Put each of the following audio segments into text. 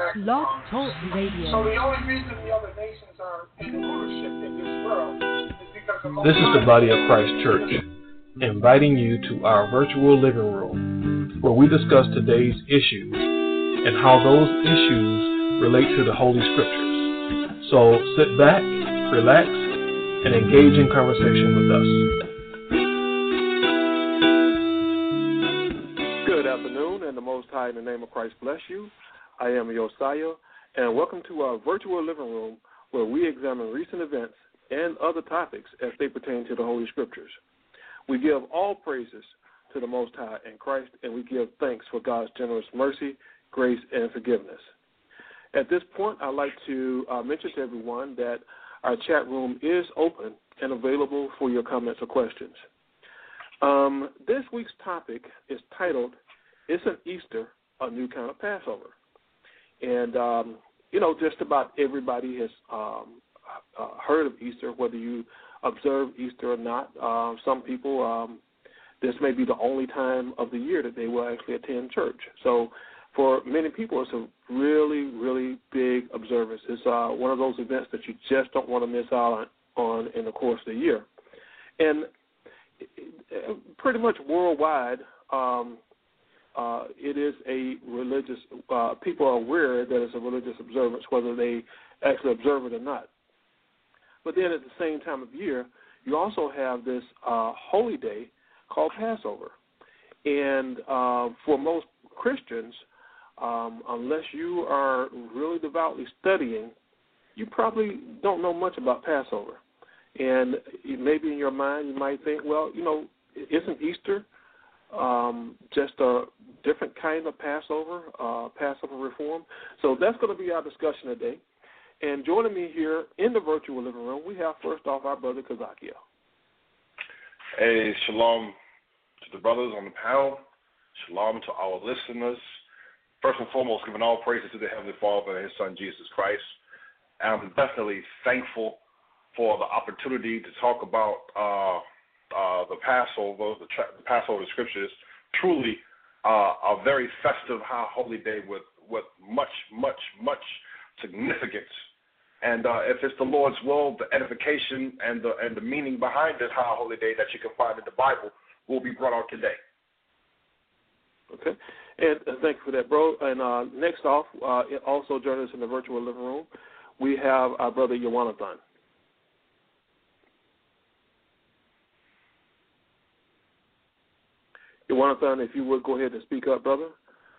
Blog Talk Radio. So the only reason the other nations are in the rulership in this world is because of This is the Body of Christ Church, inviting you to our virtual living room, where we discuss today's issues and how those issues relate to the Holy Scriptures. So sit back, relax, and engage in conversation with us. Good afternoon, and the Most High in the name of Christ bless you. I am Josiah, and welcome to our virtual living room, where we examine recent events and other topics as they pertain to the Holy Scriptures. We give all praises to the Most High in Christ, and we give thanks for God's generous mercy, grace, and forgiveness. At this point, I'd like to mention to everyone that our chat room is open and available for your comments or questions. This week's topic is titled, Isn't Easter a New Kind of Passover? And, just about everybody has heard of Easter, whether you observe Easter or not. Some people, this may be the only time of the year that they will actually attend church. So for many people, it's a really, really big observance. It's one of those events that you just don't want to miss out on in the course of the year. And pretty much worldwide, it is a religious, people are aware that it's a religious observance, whether they actually observe it or not. But then at the same time of year, you also have this holy day called Passover. And for most Christians, unless you are really devoutly studying, you probably don't know much about Passover. And maybe in your mind you might think, well, isn't Easter just a different kind of Passover, Passover reform? So that's going to be our discussion today. And joining me here in the virtual living room, we have first off our brother Kazakia. Hey, shalom to the brothers on the panel. Shalom to our listeners. First and foremost, giving all praises to the Heavenly Father and His Son, Jesus Christ. And I'm definitely thankful for the opportunity to talk about the Passover, the Passover Scriptures. Truly a very festive, high holy day with much, much, much significance. And if it's the Lord's will, the edification and the meaning behind this high holy day that you can find in the Bible will be brought out today. Okay. And thank you for that, bro. And next off, also joining us in the virtual living room, we have our brother Yawanathan. Yawanathan, if you would go ahead and speak up, brother.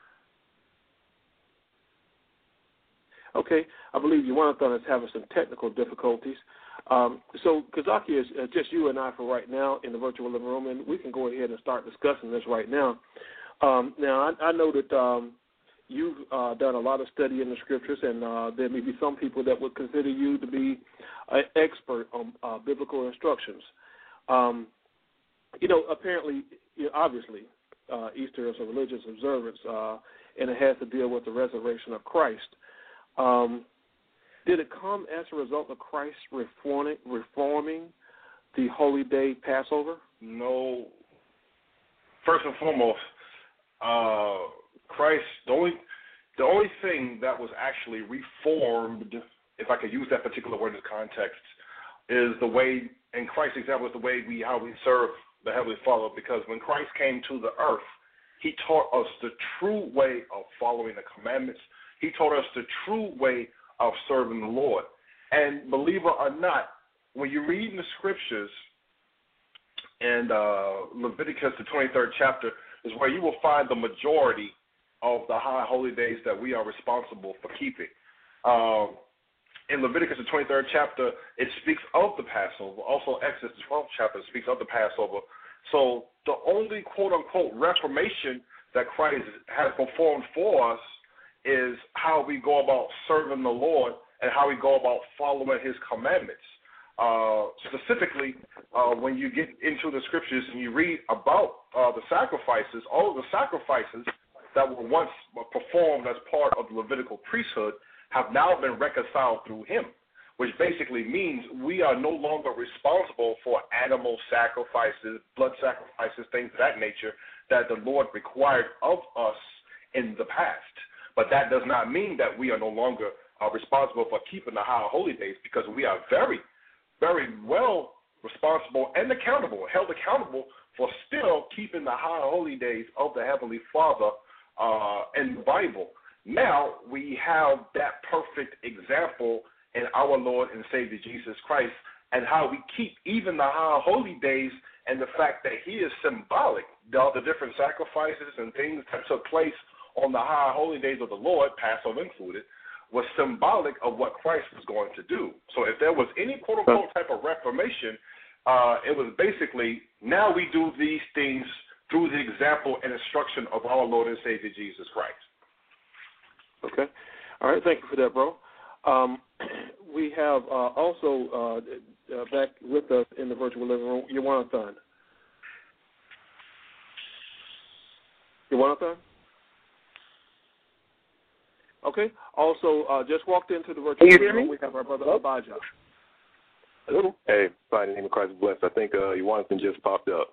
Okay, I believe Yawanathan is having some technical difficulties. So Kazaki is just you and I for right now in the virtual living room, and we can go ahead and start discussing this right now. Now, I know that you've done a lot of study in the Scriptures, and there may be some people that would consider you to be an expert on biblical instructions. Apparently, obviously, Easter is a religious observance, and it has to deal with the resurrection of Christ. Did it come as a result of Christ reforming the holy day Passover? No. First and foremost, Christ, the only thing that was actually reformed, if I could use that particular word in context, is the way, and Christ's example is the way how we serve the Heavenly Father, because when Christ came to the earth, He taught us the true way of following the commandments. He taught us the true way of serving the Lord. And believe it or not, when you read in the Scriptures, and Leviticus, the 23rd chapter, is where you will find the majority of the high holy days that we are responsible for keeping. In Leviticus, the 23rd chapter, it speaks of the Passover. Also, Exodus, the 12th chapter, speaks of the Passover. So the only quote-unquote reformation that Christ has performed for us is how we go about serving the Lord and how we go about following His commandments. Specifically, when you get into the Scriptures and you read about the sacrifices, all of the sacrifices that were once performed as part of the Levitical priesthood have now been reconciled through Him, which basically means we are no longer responsible for animal sacrifices, blood sacrifices, things of that nature that the Lord required of us in the past. But that does not mean that we are no longer responsible for keeping the high holy days, because we are very, very well responsible and held accountable for still keeping the high holy days of the Heavenly Father in the Bible. Now we have that perfect example in our Lord and Savior Jesus Christ, and how we keep even the high holy days, and the fact that he is symbolic. All the different sacrifices and things that took place on the high holy days of the Lord, Passover included, was symbolic of what Christ was going to do. So if there was any quote-unquote type of reformation, it was basically, now we do these things through the example and instruction of our Lord and Savior Jesus Christ. Okay. All right. Thank you for that, bro. We have also back with us in the virtual living room, Yawanathan. Yawanathan? Okay. Also, just walked into the virtual living room. We have our brother Abijah. Hello. Hey, by the name of Christ bless. I think Yawanathan just popped up.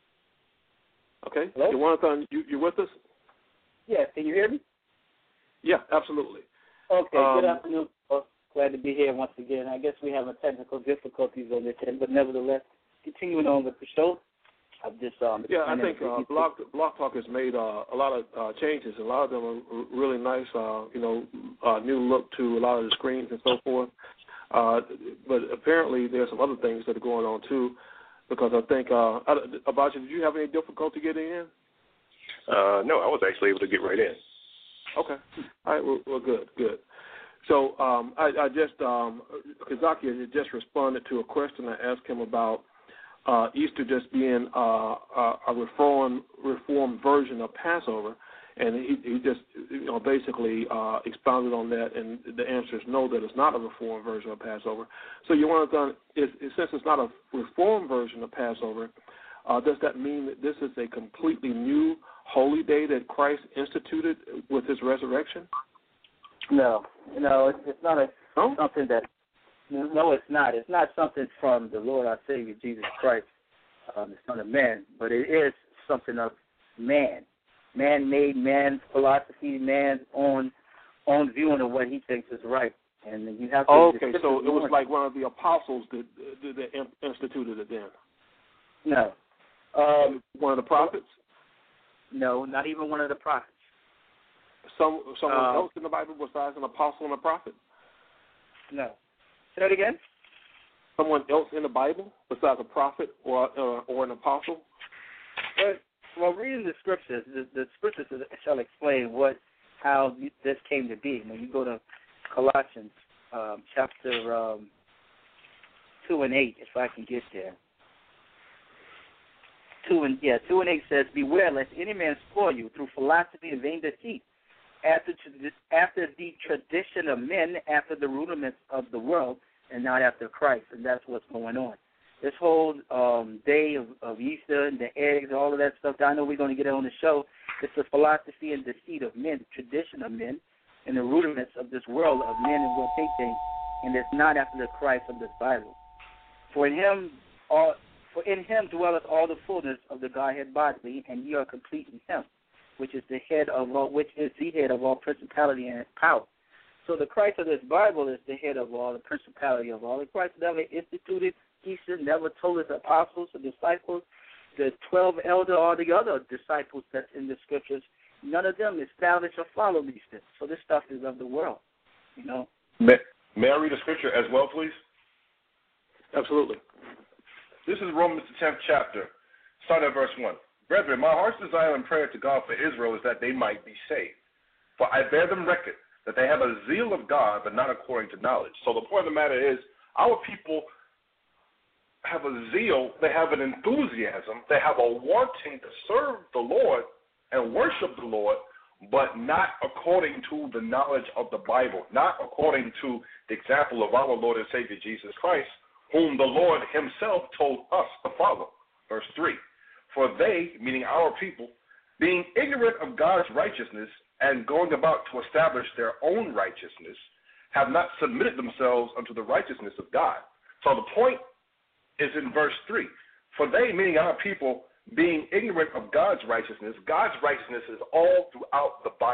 Okay. Yawanathan, you with us? Yes. Can you hear me? Yeah, absolutely. Okay. Good afternoon. Glad to be here once again. I guess we have technical difficulties on this end, but nevertheless, continuing on with the show. I think Blog Talk has made a lot of changes. A lot of them are really nice, new look to a lot of the screens and so forth. But apparently there's some other things that are going on, too, because I think, Abijah, did you have any difficulty getting in? No, I was actually able to get right in. Okay. All right, well good. So I just, Kazaki had just responded to a question I asked him about Easter just being a reformed version of Passover, and he just basically expounded on that, and the answer is no, that it's not a reformed version of Passover. So you want to since it's not a reformed version of Passover, does that mean that this is a completely new holy day that Christ instituted with his resurrection? No, it's not something that. No, it's not. It's not something from the Lord our Savior Jesus Christ, the Son of Man, but it is something of man-made, man's philosophy, man's own viewing of what he thinks is right, and you have to. Okay, so it was like one of the apostles that instituted it then. No. One of the prophets? No, not even one of the prophets. Someone else in the Bible besides an apostle and a prophet? No. Say that again? Someone else in the Bible besides a prophet or an apostle? Well, reading the scriptures, the scriptures shall explain how this came to be. When you go to Colossians chapter 2 and 8, if I can get there. 2 and 8 says, "Beware lest any man spoil you through philosophy and vain deceit, after the tradition of men, after the rudiments of the world, and not after Christ." And that's what's going on. This whole day of Easter and the eggs, all of that stuff, I know we're going to get it on the show. It's the philosophy and deceit of men, the tradition of men, and the rudiments of this world of men and what they think, and it's not after the Christ of this Bible. For in him dwelleth all the fullness of the Godhead bodily, and ye are complete in him, which is the head of all principality and power. So the Christ of this Bible is the head of all, the principality of all. The Christ never instituted Easter, never told his apostles, the disciples, the 12 elder, or the other disciples that's in the scriptures. None of them established or followed these things. So this stuff is of the world, May I read a scripture as well, please? Absolutely. This is Romans the 10th chapter, starting at verse 1. "Brethren, my heart's desire and prayer to God for Israel is that they might be saved. For I bear them record that they have a zeal of God, but not according to knowledge." So the point of the matter is, our people have a zeal, they have an enthusiasm, they have a wanting to serve the Lord and worship the Lord, but not according to the knowledge of the Bible, not according to the example of our Lord and Savior Jesus Christ, whom the Lord himself told us to follow. Verse 3, "For they," meaning our people, "being ignorant of God's righteousness and going about to establish their own righteousness, have not submitted themselves unto the righteousness of God." So the point is in verse 3. For they, meaning our people, being ignorant of God's righteousness is all throughout the Bible.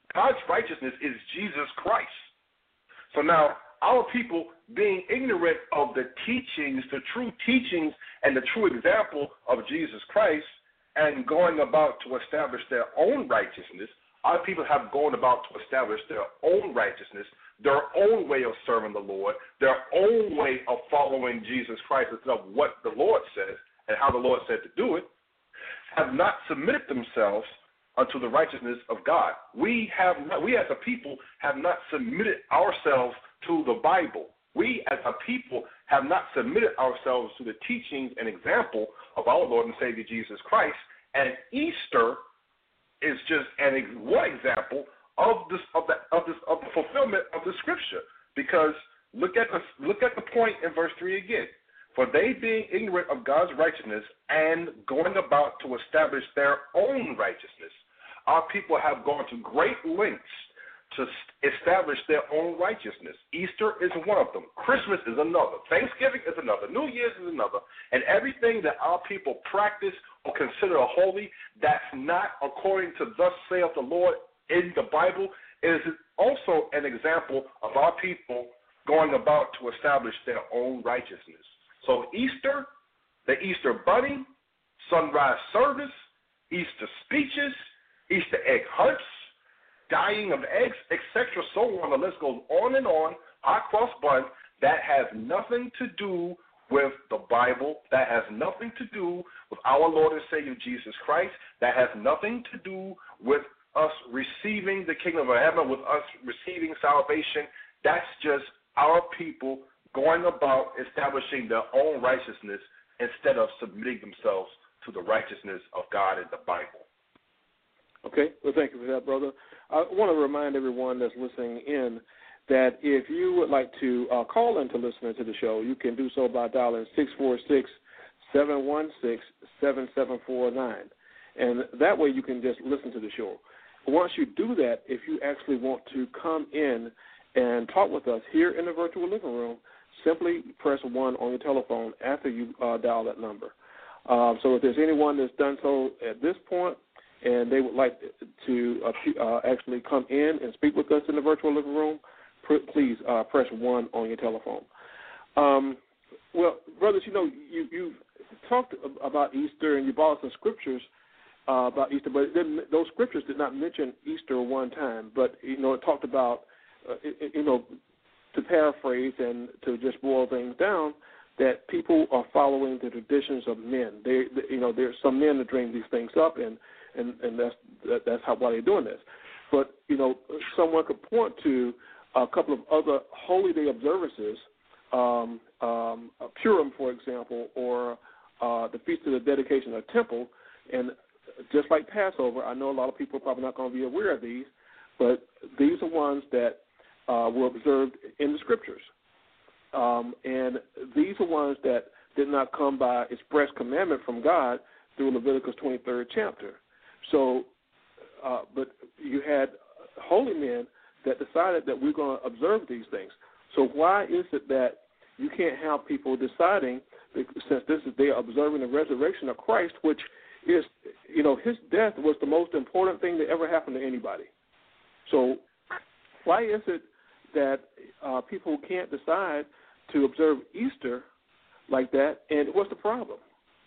God's righteousness is Jesus Christ. So now, our people being ignorant of the teachings, the true teachings, and the true example of Jesus Christ, and going about to establish their own righteousness, our people have gone about to establish their own righteousness, their own way of serving the Lord, their own way of following Jesus Christ instead of what the Lord says and how the Lord said to do it, have not submitted themselves unto the righteousness of God. We as a people have not submitted ourselves to the Bible. We as a people have not submitted ourselves to the teachings and example of our Lord and Savior Jesus Christ. And Easter is just one example of the fulfillment of the Scripture. Because look at the point in verse 3 again. For they being ignorant of God's righteousness and going about to establish their own righteousness. Our people have gone to great lengths to establish their own righteousness. Easter is one of them. Christmas is another. Thanksgiving is another. New Year's is another. And everything that our people practice or consider holy that's not according to thus saith the Lord in the Bible is also an example of our people going about to establish their own righteousness. So Easter, the Easter bunny, sunrise service, Easter speeches, Easter egg hunts, dyeing of eggs, etc., so on. The list goes on and on, hot cross bun, that has nothing to do with the Bible, that has nothing to do with our Lord and Savior Jesus Christ, that has nothing to do with us receiving the kingdom of heaven, with us receiving salvation. That's just our people going about establishing their own righteousness instead of submitting themselves to the righteousness of God in the Bible. Okay, well, thank you for that, brother. I want to remind everyone that's listening in that if you would like to call in to listen to the show, you can do so by dialing 646-716-7749. And that way you can just listen to the show. Once you do that, if you actually want to come in and talk with us here in the virtual living room, simply press 1 on your telephone after you dial that number. So if there's anyone that's done so at this point, and they would like to actually come in and speak with us in the virtual living room, please press 1 on your telephone. Well, brothers, you talked about Easter and you brought some scriptures about Easter, but those scriptures did not mention Easter one time. But it talked about, to paraphrase and to just boil things down, that people are following the traditions of men. There's some men that dream these things up, and that's why they're doing this. But someone could point to a couple of other holy day observances, Purim, for example, or the Feast of the Dedication of the Temple, and just like Passover, I know a lot of people are probably not going to be aware of these, but these are ones that were observed in the Scriptures. And these are ones that did not come by express commandment from God through Leviticus 23rd chapter. So, but you had holy men that decided that we're going to observe these things. So why is it that you can't have people deciding, since they are observing the resurrection of Christ, which is, his death was the most important thing that ever happened to anybody. So why is it that people can't decide to observe Easter like that, and what's the problem?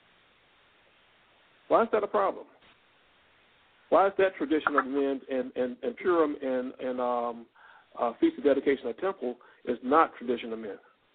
Why is that a problem? Why is that tradition of men and Purim and Feast of Dedication of the Temple is not tradition of men?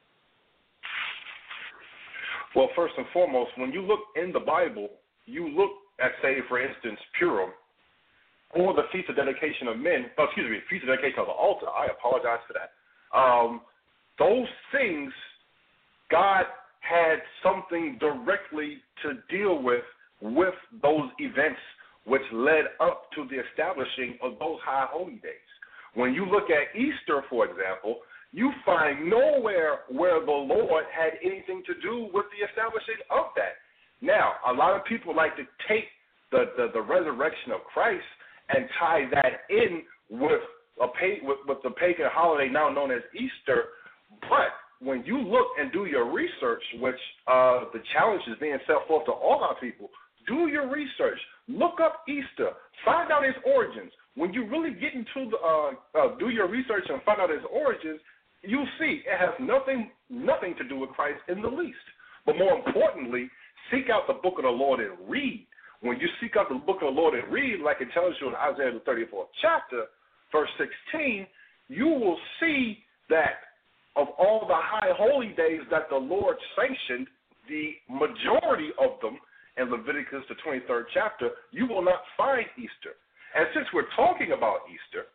Well, first and foremost, when you look in the Bible, you look at, say, for instance, Purim or the Feast of Dedication of Men, Feast of Dedication of the Altar. I apologize for that. Those things, God had something directly to deal with those events which led up to the establishing of those high holy days. When you look at Easter, for example, you find nowhere where the Lord had anything to do with the establishing of that. Now, a lot of people like to take the resurrection of Christ and tie that in with the pagan holiday now known as Easter. But when you look and do your research, which the challenge is being set forth to all our people, Do your research. Look up Easter. Find out its origins. When you really get into do your research and find out its origins, you'll see it has nothing to do with Christ in the least. But more importantly, seek out the book of the Lord and read. When you seek out the book of the Lord and read, like it tells you in Isaiah the 34th chapter, verse 16, you will see that of all the high holy days that the Lord sanctioned, the majority of them in Leviticus the 23rd chapter, you will not find Easter. And since we're talking about Easter,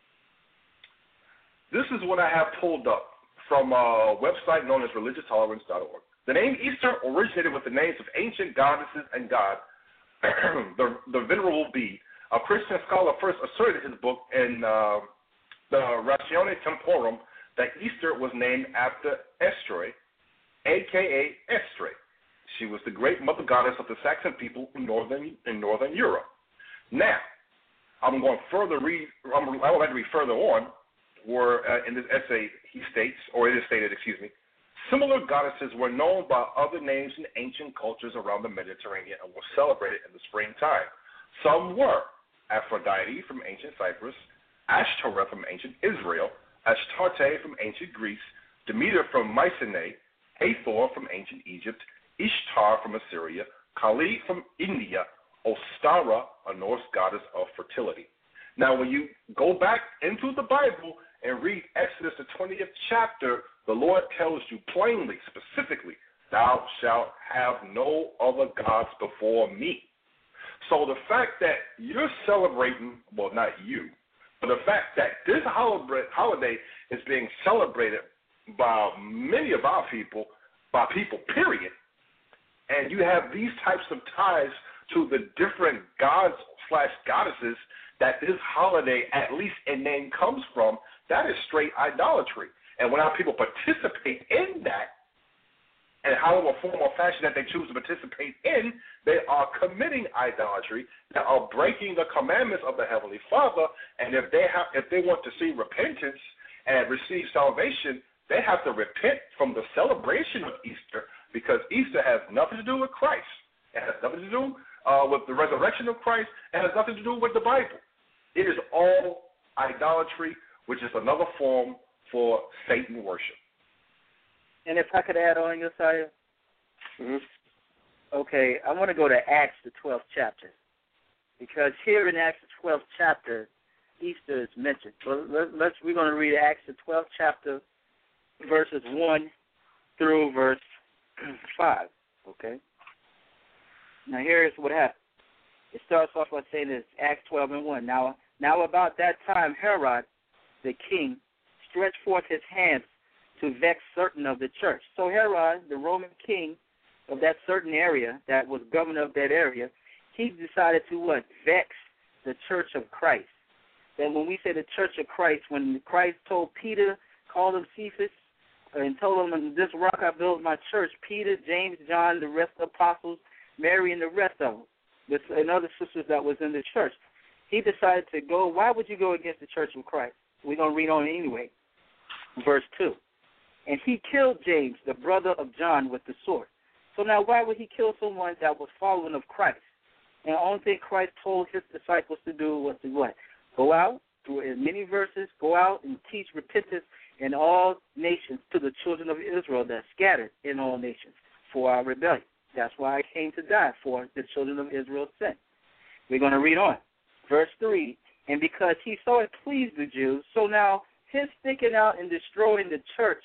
this is what I have pulled up from a website known as religioustolerance.org. The name Easter originated with the names of ancient goddesses and god, the Venerable Bede. A Christian scholar first asserted in his book in the Ratione Temporum that Easter was named after Estre, a.k.a. Estre. She was the great mother goddess of the Saxon people in northern Europe. Now, I would like to read further on, where in this essay he states, or it is stated, similar goddesses were known by other names in ancient cultures around the Mediterranean and were celebrated in the springtime. Some were Aphrodite from ancient Cyprus, Ashtoreth from ancient Israel, Astarte from ancient Greece, Demeter from Mycenae, Hathor from ancient Egypt, Ishtar from Assyria, Kali from India, Ostara, a Norse goddess of fertility. Now, when you go back into the Bible and read Exodus the 20th chapter, the Lord tells you plainly, specifically, thou shalt have no other gods before me. So the fact that you're celebrating, well, not you, but the fact that this holiday is being celebrated by many of our people, by people, period, and you have these types of ties to the different gods/goddesses that this holiday, at least in name, comes from, that is straight idolatry. And when our people participate in that, and however form or fashion that they choose to participate in, they are committing idolatry. They are breaking the commandments of the Heavenly Father. And if they want to see repentance and receive salvation, they have to repent from the celebration of Easter, because Easter has nothing to do with Christ. It has nothing to do with the resurrection of Christ. It has nothing to do with the Bible. It is all idolatry, which is another form for Satan worship. And if I could add on, Josiah? Mm-hmm. Okay, I want to go to Acts, the 12th chapter, because here in Acts, the 12th chapter, Easter is mentioned. So we're going to read Acts, the 12th chapter, verses 1 through verse 5, okay? Now, here's what happened. It starts off by saying this, Acts 12 and 1. Now about that time, Herod, the king, stretched forth his hands to vex certain of the church. So Herod, the Roman king of that certain area, that was governor of that area, he decided to what? Vex the church of Christ. Then when we say the church of Christ, when Christ told Peter, called him Cephas, and told him, on this rock I build my church, Peter, James, John, the rest of the apostles, Mary, and the rest of them, and other sisters that was in the church, he decided to go. Why would you go against the church of Christ? We're going to read on anyway. Verse 2. And he killed James, the brother of John, with the sword. So now why would he kill someone that was following of Christ? And the only thing Christ told his disciples to do was to what? Go out, through in many verses, go out and teach repentance in all nations to the children of Israel that scattered in all nations for our rebellion. That's why I came to die, for the children of Israel's sin. We're going to read on. Verse 3, and because he saw it pleased the Jews, so now his sticking out and destroying the church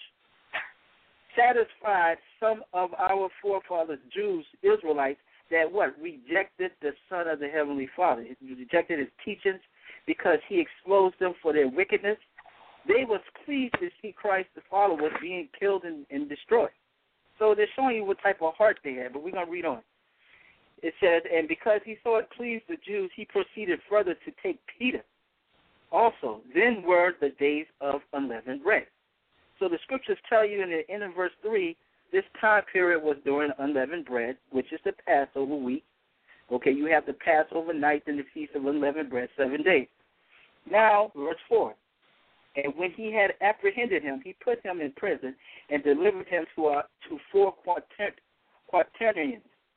satisfied some of our forefathers, Jews, Israelites, that what? Rejected the Son of the Heavenly Father. He rejected his teachings because he exposed them for their wickedness. They was pleased to see Christ the followers being killed and destroyed. So they're showing you what type of heart they had, but we're going to read on. It says, and because he saw it pleased the Jews, he proceeded further to take Peter. Also, then were the days of unleavened bread. So the scriptures tell you in the end of verse 3, this time period was during unleavened bread, which is the Passover week. Okay, you have the Passover night and the Feast of Unleavened Bread, 7 days. Now, verse 4. And when he had apprehended him, he put him in prison and delivered him to 4 quaternions.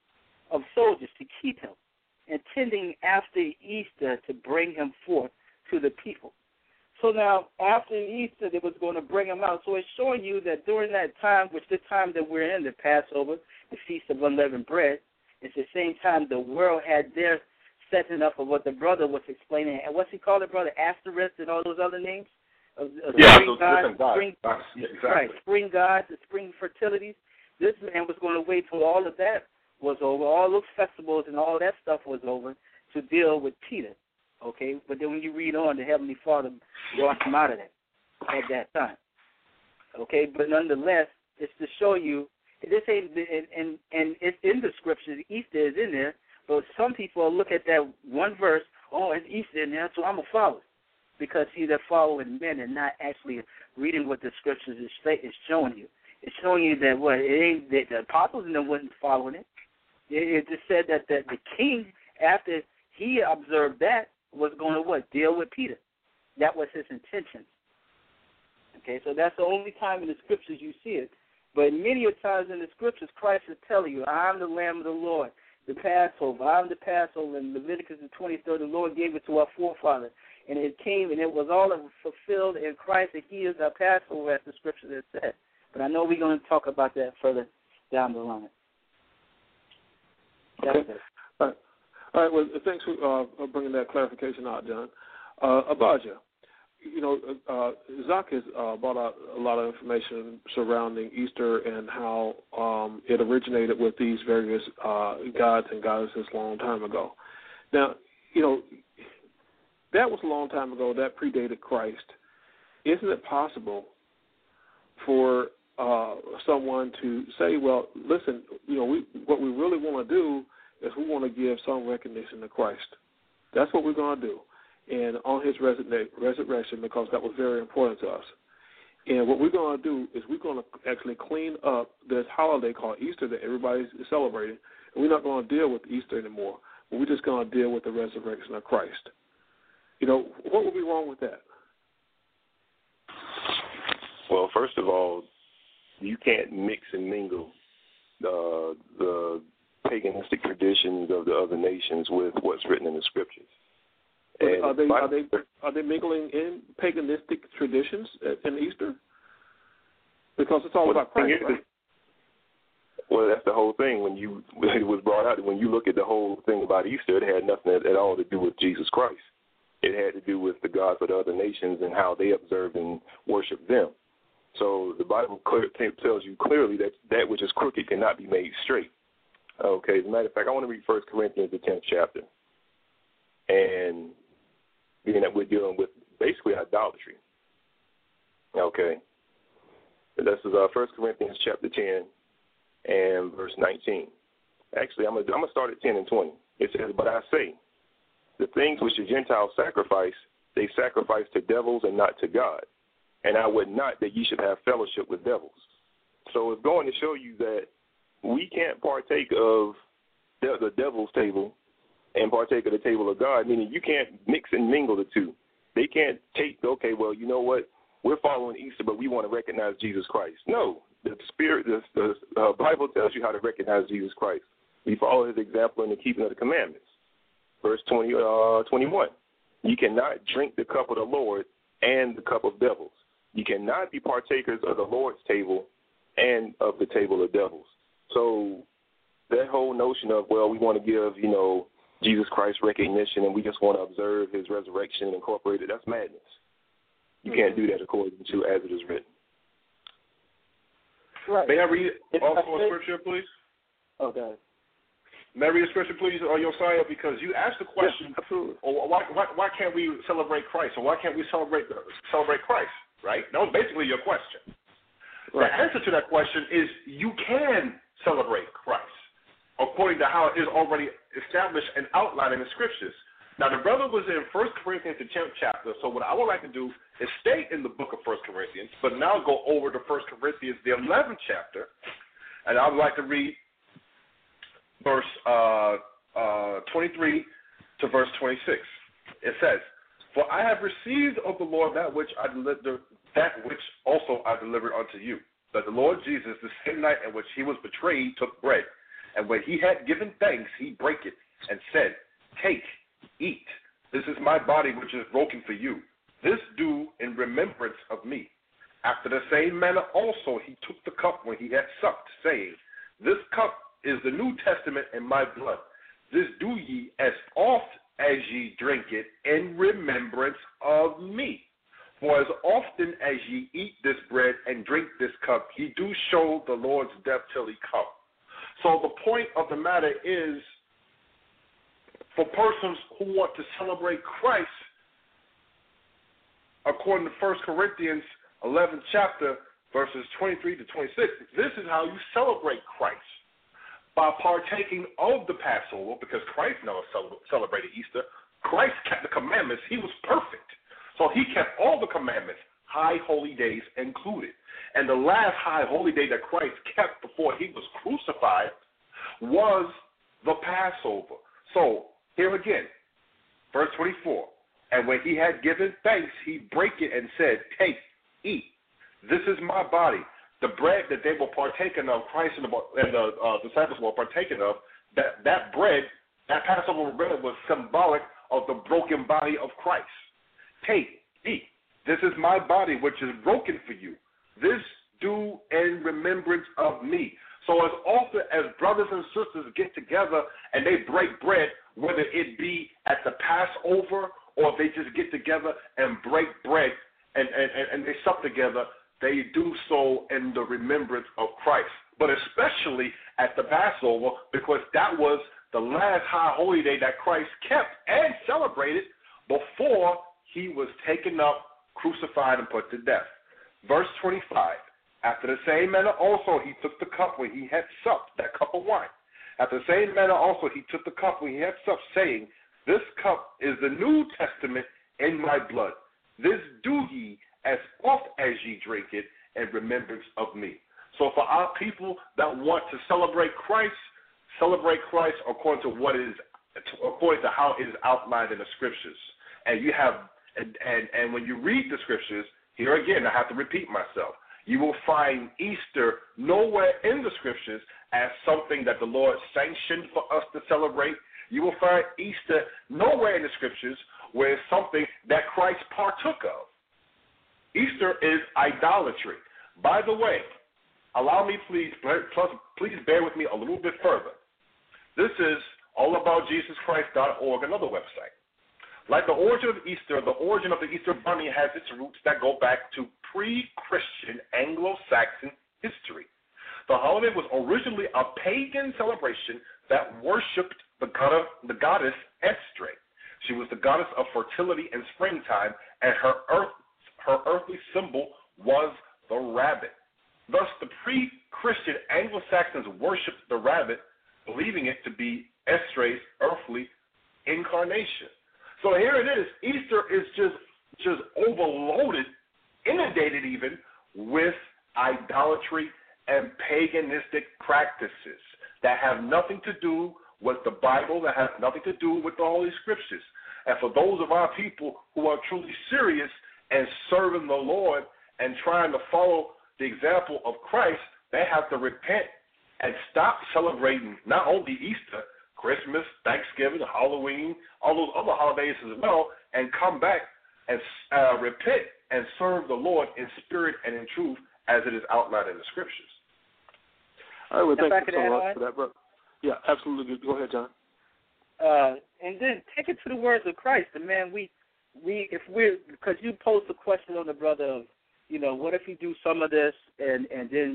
of soldiers to keep him, intending after Easter to bring him forth to the people. So now, after Easter, they was going to bring him out. So it's showing you that during that time, which the time that we're in, the Passover, the Feast of Unleavened Bread, it's the same time the world had their setting up of what the brother was explaining. And what's he called it, brother? Asterisk and all those other names? Spring gods. Yeah, exactly. Right, spring gods, the spring fertilities. This man was going to wait till all of that was over, all those festivals and all that stuff was over to deal with Peter. Okay, but then when you read on, the Heavenly Father brought him out of that at that time. Okay, but nonetheless, it's to show you this ain't, and it's in the scriptures. Easter is in there, but some people look at that one verse. Oh, it's Easter in there, so I'm gonna follow it, because see, they're following men and not actually reading what the scriptures is showing you. It's showing you that what it ain't that the apostles and them wasn't following it. It just said that the king, after he observed that, was going to what? Deal with Peter. That was his intention. Okay, so that's the only time in the scriptures you see it. But many times in the scriptures, Christ is telling you, I'm the Lamb of the Lord, the Passover. I'm the Passover. In Leviticus the 23rd, the Lord gave it to our forefathers. And it came, and it was all fulfilled in Christ, and he is our Passover, as the scripture has said. But I know we're going to talk about that further down the line. Okay. All right. Well, thanks for bringing that clarification out, John. Abijah, Zach has brought out a lot of information surrounding Easter and how it originated with these various gods and goddesses a long time ago. Now, that was a long time ago. That predated Christ. Isn't it possible for someone to say, well, listen, what we really want to do is we want to give some recognition to Christ. That's what we're going to do. And on his resurrection, because that was very important to us. And what we're going to do is we're going to actually clean up this holiday called Easter that everybody's celebrating. And we're not going to deal with Easter anymore. But we're just going to deal with the resurrection of Christ. What would be wrong with that? Well, first of all, you can't mix and mingle the paganistic traditions of the other nations with what's written in the scriptures. And are they mingling in paganistic traditions in Easter? Because it's all about Christ, right? Well, that's the whole thing. When it was brought out, when you look at the whole thing about Easter, it had nothing at all to do with Jesus Christ. It had to do with the gods of the other nations and how they observed and worshiped them. So the Bible tells you clearly that which is crooked cannot be made straight. Okay, as a matter of fact, I want to read 1 Corinthians, the 10th chapter. And being that we're dealing with basically idolatry. Okay. This is 1 Corinthians chapter 10 and verse 19. Actually, I'm gonna start at 10 and 20. It says, but I say, the things which the Gentiles sacrifice, they sacrifice to devils and not to God. And I would not that ye should have fellowship with devils. So it's going to show you that we can't partake of the devil's table and partake of the table of God, meaning you can't mix and mingle the two. They can't take, okay, well, you know what? We're following Easter, but we want to recognize Jesus Christ. No, the Bible tells you how to recognize Jesus Christ. We follow his example in the keeping of the commandments. Verse 21, you cannot drink the cup of the Lord and the cup of devils. You cannot be partakers of the Lord's table and of the table of devils. So that whole notion of, well, we want to give, Jesus Christ recognition and we just want to observe his resurrection and incorporate it, that's madness. You can't do that according to as it is written. Right. May I read also a scripture, please? Okay. May I read a scripture, please, Josiah? Because you asked the question, why can't we celebrate Christ, or why can't we celebrate Christ, right? That was basically your question. Right. The answer to that question is you can celebrate Christ, according to how it is already established and outlined in the scriptures. Now, the brother was in 1 Corinthians, the 10th chapter, so what I would like to do is stay in the book of 1 Corinthians, but now go over to 1 Corinthians, the 11th chapter, and I would like to read verse 23 to verse 26. It says, for I have received of the Lord that which also I delivered unto you, that the Lord Jesus, the same night in which he was betrayed, took bread. And when he had given thanks, he brake it and said, Take, eat. This is my body which is broken for you. This do in remembrance of me. After the same manner also he took the cup when he had supped, saying, This cup is the New Testament in my blood. This do ye as oft as ye drink it in remembrance of me. For as often as ye eat this bread and drink this cup, ye do show the Lord's death till he come. So the point of the matter is, for persons who want to celebrate Christ, according to 1 Corinthians 11th chapter, verses 23 to 26, this is how you celebrate Christ. By partaking of the Passover, because Christ never celebrated Easter. Christ kept the commandments. He was perfect. So he kept all the commandments, high holy days included. And the last high holy day that Christ kept before he was crucified was the Passover. So here again, verse 24. And when he had given thanks, he brake it and said, Take, eat. This is my body. The bread that they were partaking of, Christ and the disciples were partaking of, that bread, that Passover bread was symbolic of the broken body of Christ. Take, eat. This is my body which is broken for you. This do in remembrance of me. So as often as brothers and sisters get together and they break bread, whether it be at the Passover or they just get together and break bread and they sup together, they do so in the remembrance of Christ. But especially at the Passover, because that was the last high holy day that Christ kept and celebrated before he was taken up, crucified, and put to death. Verse 25, after the same manner also he took the cup when he had supped, that cup of wine. After the same manner also he took the cup when he had supped, saying, This cup is the New Testament in my blood. This do ye as oft as ye drink it in remembrance of me. So for our people that want to celebrate Christ according to how it is outlined in the scriptures. And you have and when you read the scriptures, here again I have to repeat myself. You will find Easter nowhere in the scriptures as something that the Lord sanctioned for us to celebrate. You will find Easter nowhere in the scriptures where it's something that Christ partook of. Easter is idolatry. By the way, allow me please bear with me a little bit further. This is allaboutjesuschrist.org, another website. Like the origin of Easter, the origin of the Easter Bunny has its roots that go back to pre-Christian Anglo-Saxon history. The holiday was originally a pagan celebration that worshipped the goddess Estre. She was the goddess of fertility and springtime, and her earthly symbol was the rabbit. Thus, the pre-Christian Anglo-Saxons worshipped the rabbit, believing it to be Estre's earthly incarnation. So here it is. Easter is just overloaded, inundated even, with idolatry and paganistic practices that have nothing to do with the Bible, that have nothing to do with the Holy Scriptures. And for those of our people who are truly serious and serving the Lord and trying to follow the example of Christ, they have to repent and stop celebrating not only Easter, Christmas, Thanksgiving, Halloween, all those other holidays as well, and come back and repent and serve the Lord in spirit and in truth as it is outlined in the Scriptures. All right, well, thank you so much for that, brother. Yeah, absolutely. Go ahead, John. And then take it to the words of Christ. And man, because you posed the question on the brother of, what if you do some of this and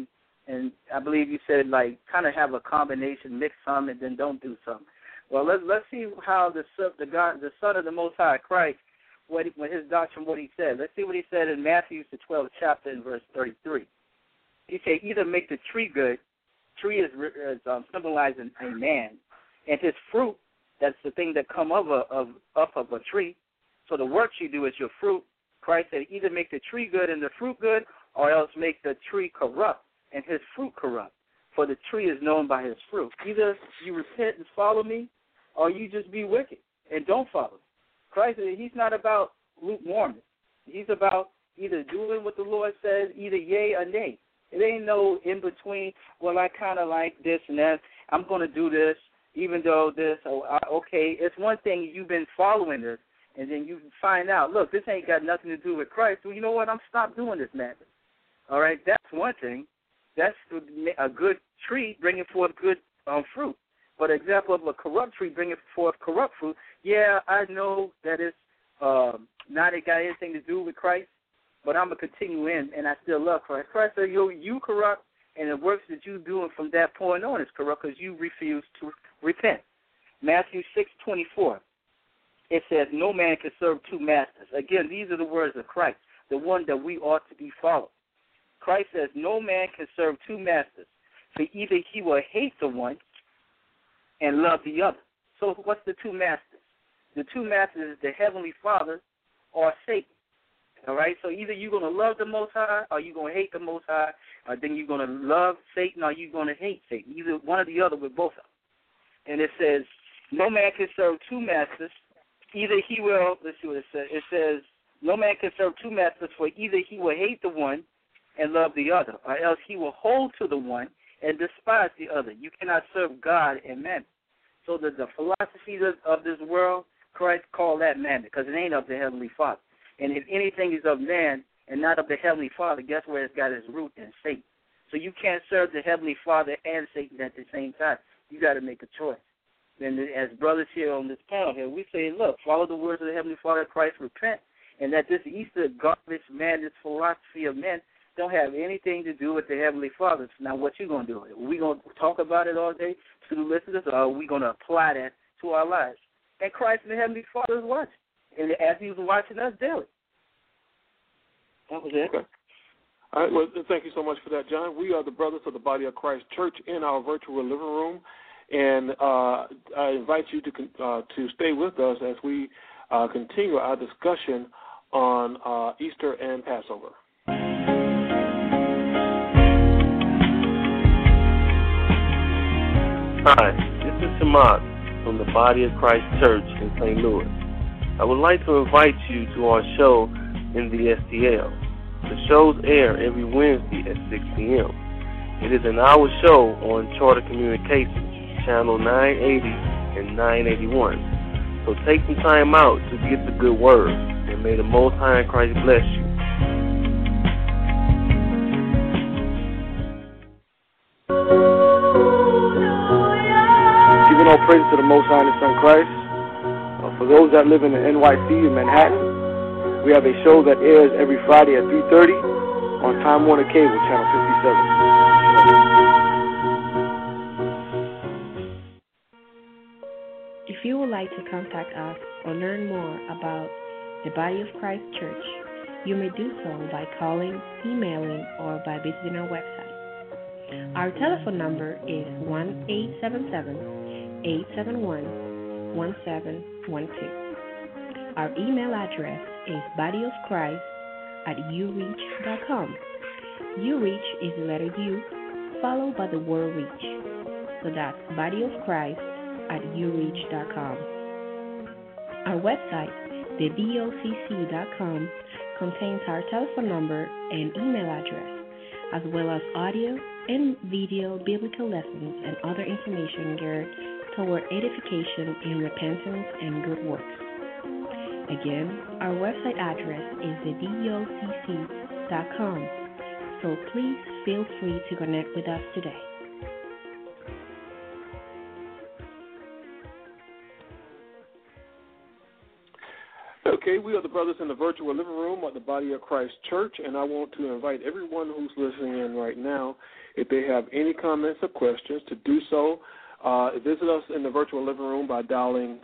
I believe you said like kind of have a combination, mix some and then don't do some. Well, let's see how the Son of the Most High Christ, when his doctrine, what he said. Let's see what he said in Matthew the 12th chapter in verse 33. He said, either make the tree good. Tree is symbolizing a man, and his fruit. That's the thing that come up of a tree. So the works you do is your fruit. Christ said, either make the tree good and the fruit good, or else make the tree corrupt and his fruit corrupt. For the tree is known by his fruit. Either you repent and follow me, or you just be wicked and don't follow me. Christ, he's not about lukewarmness. He's about either doing what the Lord says, either yea or nay. It ain't no in between, well, I kind of like this and that. I'm going to do this, even though this, okay, it's one thing you've been following this, and then you find out, look, this ain't got nothing to do with Christ. Well, you know what? I'm stop doing this madness. All right, that's one thing. That's a good tree bringing forth good fruit. But example of a corrupt tree bringing forth corrupt fruit, yeah, I know that it's not got anything to do with Christ, but I'm going to continue in, and I still love Christ. Christ said, you corrupt, and the works that you doing from that point on is corrupt because you refuse to repent. Matthew 6:24, it says, no man can serve two masters. Again, these are the words of Christ, the one that we ought to be followed. Christ says, no man can serve two masters, for either he will hate the one and love the other. So what's the two masters? The two masters is the Heavenly Father or Satan. All right? So either you're going to love the Most High or you're going to hate the Most High, or then you're going to love Satan or you're going to hate Satan. Either one or the other with both of them. And it says, no man can serve two masters. Either he will, let's see what it says. It says, no man can serve two masters, for either he will hate the one and love the other, or else he will hold to the one and despise the other. You cannot serve God and man. So the philosophies of this world, Christ called that man because it ain't of the Heavenly Father. And if anything is of man and not of the Heavenly Father, guess where it's got its root in Satan. So you can't serve the Heavenly Father and Satan at the same time. You got to make a choice. And as brothers here on this panel here, we say, look, follow the words of the Heavenly Father, Christ, repent, and that this Easter garbage, man, this philosophy of men don't have anything to do with the Heavenly Father. Now, what you going to do with it? Are we going to talk about it all day to the listeners, or are we going to apply that to our lives? And Christ and the Heavenly Father is watching, and as he was watching us daily. That was it. Okay. All right, well, thank you so much for that, John. We are the brothers of the Body of Christ Church in our virtual living room, and I invite you to stay with us as we continue our discussion on Easter and Passover. Hi, this is Shamak from the Body of Christ Church in St. Louis. I would like to invite you to our show in the STL. The shows air every Wednesday at 6 p.m. It is an hour show on Charter Communications, Channel 980 and 981. So take some time out to get the good word, and may the Most High in Christ bless you. Giving all praise to the Most High and His Son Christ. For those that live in the NYC in Manhattan, we have a show that airs every Friday at 3:30 on Time Warner Cable, Channel 57. If you would like to contact us or learn more about the Body of Christ Church, you may do so by calling, emailing, or by visiting our website. Our telephone number is 1-877-871-1712. Our email address is bodyofchrist@ureach.com. Ureach is the letter U followed by the word reach. So that's bodyofchrist@ureach.com. Our website, thebocc.com, contains our telephone number and email address, as well as audio and video biblical lessons and other information geared toward edification in repentance and good works. Again, our website address is thebocc.com, so please feel free to connect with us today. Okay, we are the brothers in the virtual living room at the Body of Christ Church, and I want to invite everyone who's listening in right now, if they have any comments or questions, to do so. Visit us in the virtual living room by dialing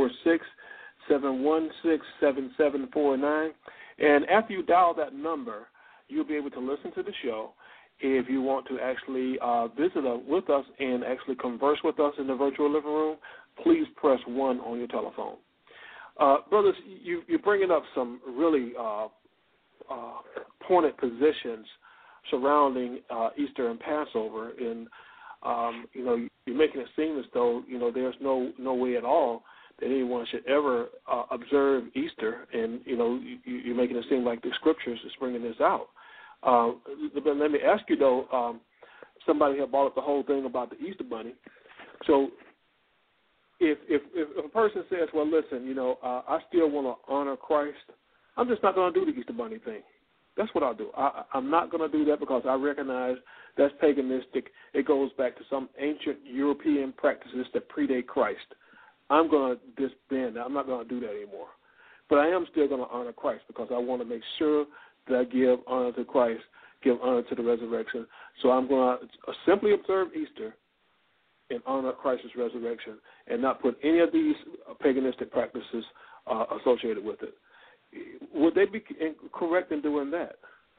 646-716-7749. And after you dial that number, you'll be able to listen to the show. If you want to actually visit with us and actually converse with us in the virtual living room, please press 1 on your telephone. Brothers, you're bringing up some really pointed positions surrounding Easter and Passover, and you're making it seem as though there's no way at all that anyone should ever observe Easter, and you're making it seem like the Scriptures is bringing this out. But let me ask you though, somebody had brought up the whole thing about the Easter Bunny, So if a person says, well, listen, I still want to honor Christ, I'm just not going to do the Easter Bunny thing. That's what I'll do. I'm not going to do that because I recognize that's paganistic. It goes back to some ancient European practices that predate Christ. I'm going to disband that. I'm not going to do that anymore. But I am still going to honor Christ because I want to make sure that I give honor to Christ, give honor to the resurrection. So I'm going to simply observe Easter and honor Christ's resurrection and not put any of these paganistic practices associated with it. Would they be correct in doing that?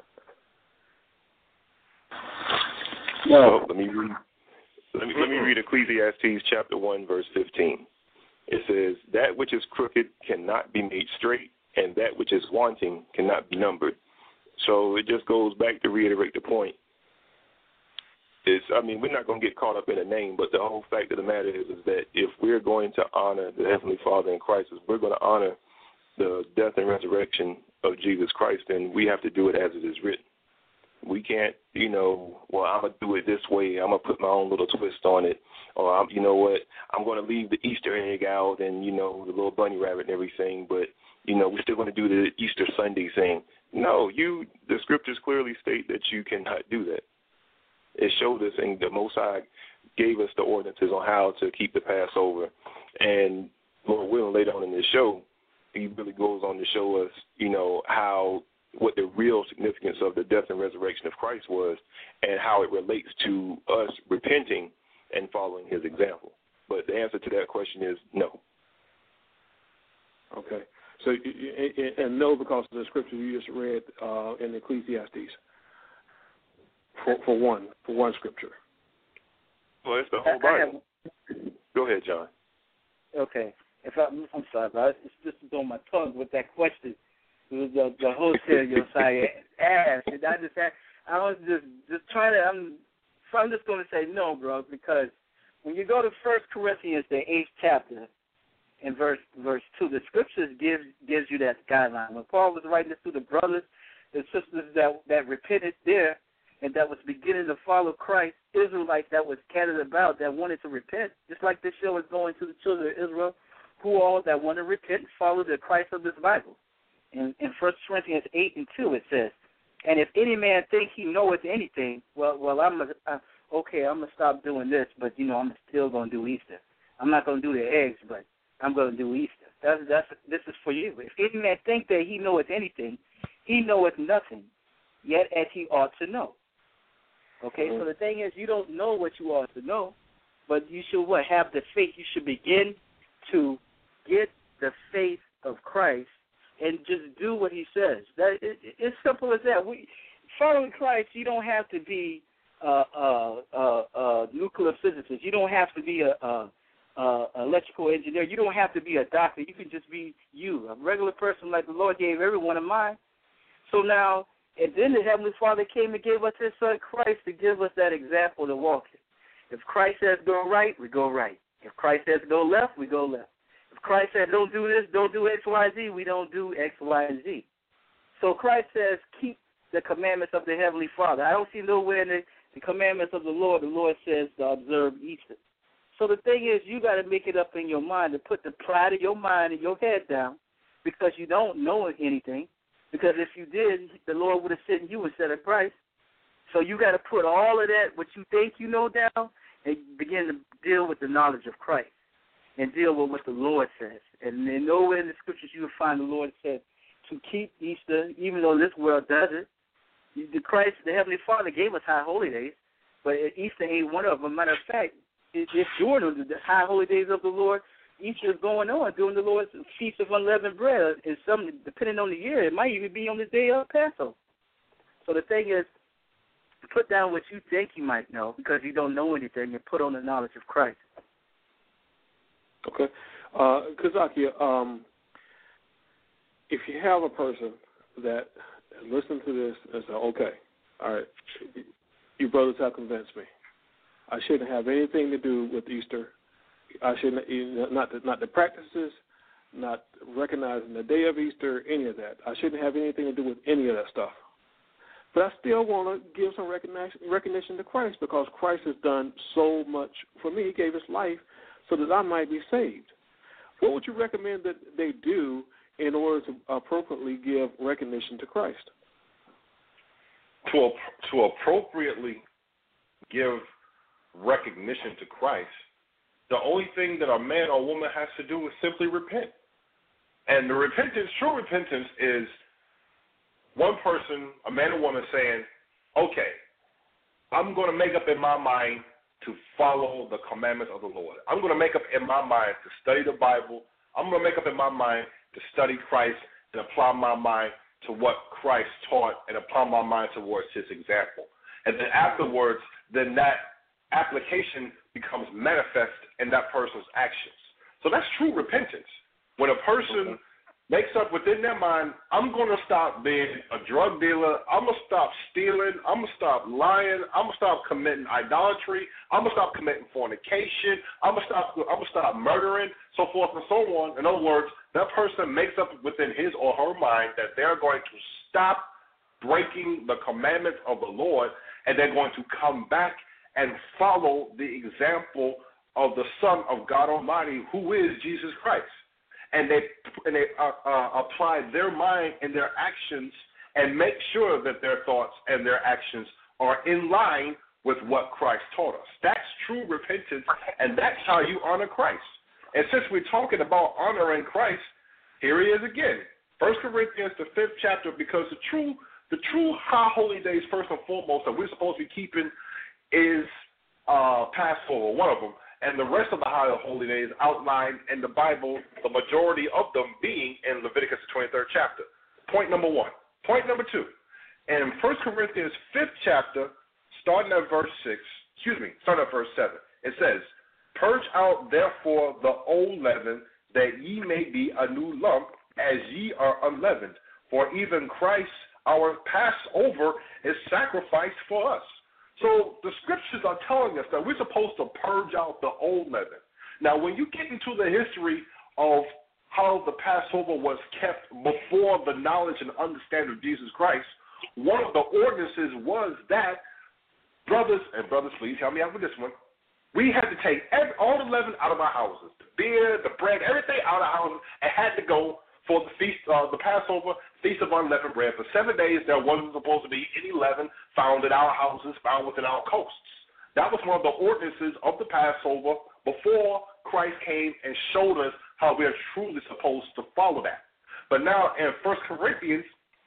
No. Let me read Ecclesiastes chapter 1, verse 15. It says, that which is crooked cannot be made straight, and that which is wanting cannot be numbered. So it just goes back to reiterate the point. We're not going to get caught up in a name, but the whole fact of the matter is that if we're going to honor the Heavenly Father in Christ, if we're going to honor the death and resurrection of Jesus Christ, then we have to do it as it is written. We can't, I'm going to do it this way. I'm going to put my own little twist on it. Or, I'm going to leave the Easter egg out and, the little bunny rabbit and everything, but, we're still going to do the Easter Sunday thing. No, the scriptures clearly state that you cannot do that. It showed us, and the Most High gave us the ordinances on how to keep the Passover. And Lord willing, later on in this show, he really goes on to show us, what the real significance of the death and resurrection of Christ was and how it relates to us repenting and following his example. But the answer to that question is no. Okay. So, and no, because of the scripture you just read in Ecclesiastes, for one scripture. Well, it's the whole Bible. Go ahead, John. Okay. I'm sorry, but it's just on my tongue with that question. The host here, Josiah, asked, and I was just trying to. I'm just going to say no, bro, because when you go to 1 Corinthians, the 8th chapter, in verse 2, the scriptures gives you that guideline. When Paul was writing this to the brothers and sisters that repented there and that was beginning to follow Christ, Israelites that was scattered about that wanted to repent, just like this show is going to the children of Israel, who all that want to repent and follow the Christ of this Bible. In 1 Corinthians 8:2 it says, and if any man think he knoweth anything, well, I'm gonna stop doing this, but I'm still gonna do Easter. I'm not gonna do the eggs, but I'm gonna do Easter. This is for you. If any man think that he knoweth anything, he knoweth nothing, yet as he ought to know. Okay, so the thing is, you don't know what you ought to know, but you should have the faith. You should begin to get the faith of Christ and just do what he says. It's simple as that. Following Christ, you don't have to be a nuclear physicist. You don't have to be a electrical engineer. You don't have to be a doctor. You can just be you, a regular person like the Lord gave every one of mine. So now, and then the Heavenly Father came and gave us his Son Christ to give us that example to walk in. If Christ says go right, we go right. If Christ says go left, we go left. If Christ says don't do this, don't do X, Y, Z, we don't do X, Y, and Z. So Christ says keep the commandments of the Heavenly Father. I don't see nowhere in the commandments of the Lord says to observe Easter. So the thing is, you got to make it up in your mind to put the pride of your mind and your head down because you don't know anything. Because if you did, the Lord would have sent you instead of Christ. So you got to put all of that, what you think you know, down and begin to deal with the knowledge of Christ and deal with what the Lord says. And nowhere in the scriptures you will find the Lord said to keep Easter, even though this world does it. The Heavenly Father gave us high holy days, but Easter ain't one of them. Matter of fact, it's during the high holy days of the Lord. Easter is going on during the Lord's Feast of Unleavened Bread. And some, depending on the year, it might even be on the day of Passover. So the thing is, put down what you think you might know because you don't know anything and put on the knowledge of Christ. Okay. Kazaki, if you have a person that listens to this and says, okay, all right, you brothers have convinced me. I shouldn't have anything to do with Easter. I shouldn't, not the practices, not recognizing the day of Easter, any of that. I shouldn't have anything to do with any of that stuff. But I still want to give some recognition to Christ because Christ has done so much for me. He gave his life so that I might be saved. What would you recommend that they do in order to appropriately give recognition to Christ? To appropriately give recognition to Christ, the only thing that a man or woman has to do is simply repent. And the repentance, true repentance, is one person, a man or woman, saying, okay, I'm going to make up in my mind to follow the commandments of the Lord. I'm going to make up in my mind to study the Bible. I'm going to make up in my mind to study Christ and apply my mind to what Christ taught and apply my mind towards his example. And then afterwards, then that application becomes manifest in that person's actions. So that's true repentance. When a person makes up within their mind, I'm going to stop being a drug dealer, I'm going to stop stealing, I'm going to stop lying, I'm going to stop committing idolatry, I'm going to stop committing fornication, I'm going to stop murdering, so forth and so on. In other words, that person makes up within his or her mind that they're going to stop breaking the commandments of the Lord, and they're going to come back and follow the example of the Son of God Almighty, who is Jesus Christ. And they apply their mind and their actions and make sure that their thoughts and their actions are in line with what Christ taught us. That's true repentance, and that's how you honor Christ. And since we're talking about honoring Christ, here he is again. 1 Corinthians, the 5th chapter, because the true high holy days, first and foremost, that we're supposed to be keeping is Passover, one of them. And the rest of the high holy days outlined in the Bible, the majority of them being in Leviticus, the 23rd chapter. Point number one. Point number two. In 1 Corinthians 5th chapter, starting at verse 7, it says, "Purge out therefore the old leaven, that ye may be a new lump, as ye are unleavened. For even Christ our Passover is sacrificed for us." So the scriptures are telling us that we're supposed to purge out the old leaven. Now, when you get into the history of how the Passover was kept before the knowledge and understanding of Jesus Christ, one of the ordinances was that, brothers, please help me out with this one, we had to take all the leaven out of our houses, the beer, the bread, everything out of our houses, and had to go for the feast, the Passover, Feast of Unleavened Bread. For 7 days, there wasn't supposed to be any leaven found in our houses, found within our coasts. That was one of the ordinances of the Passover before Christ came and showed us how we are truly supposed to follow that. But now in 1 Corinthians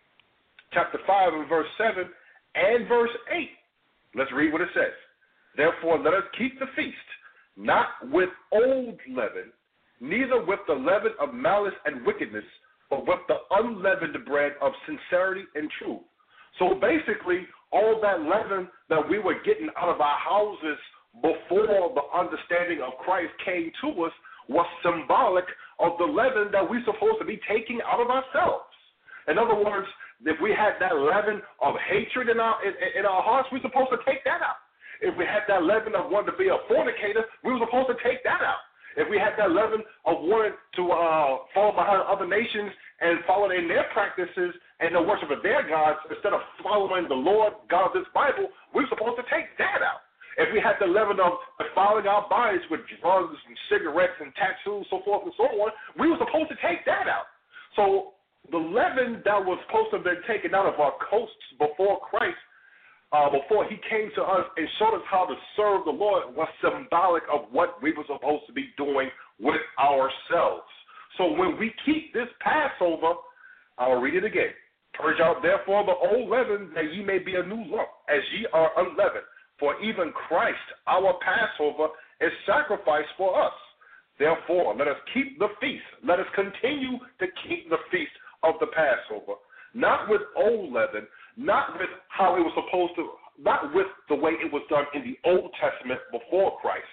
chapter 5 and verse 7 and verse 8, let's read what it says. "Therefore let us keep the feast, not with old leaven, neither with the leaven of malice and wickedness, but with the unleavened bread of sincerity and truth." So basically, all that leaven that we were getting out of our houses before the understanding of Christ came to us was symbolic of the leaven that we're supposed to be taking out of ourselves. In other words, if we had that leaven of hatred in our hearts, we're supposed to take that out. If we had that leaven of wanting to be a fornicator, we were supposed to take that out. If we had that leaven of wanting to fall behind other nations and follow in their practices and the worship of their gods instead of following the Lord God of this Bible, we're supposed to take that out. If we had the leaven of defiling our bodies with drugs and cigarettes and tattoos, so forth and so on, we were supposed to take that out. So the leaven that was supposed to have been taken out of our coasts before Christ, before he came to us and showed us how to serve the Lord, was symbolic of what we were supposed to be doing with ourselves. So when we keep this Passover, I'll read it again. "Purge out therefore the old leaven, that ye may be a new lump, as ye are unleavened. For even Christ our Passover is sacrificed for us. Therefore let us keep the feast. Let us continue to keep the feast of the Passover, not with old leaven, not with how it was supposed to, not with the way it was done in the Old Testament before Christ,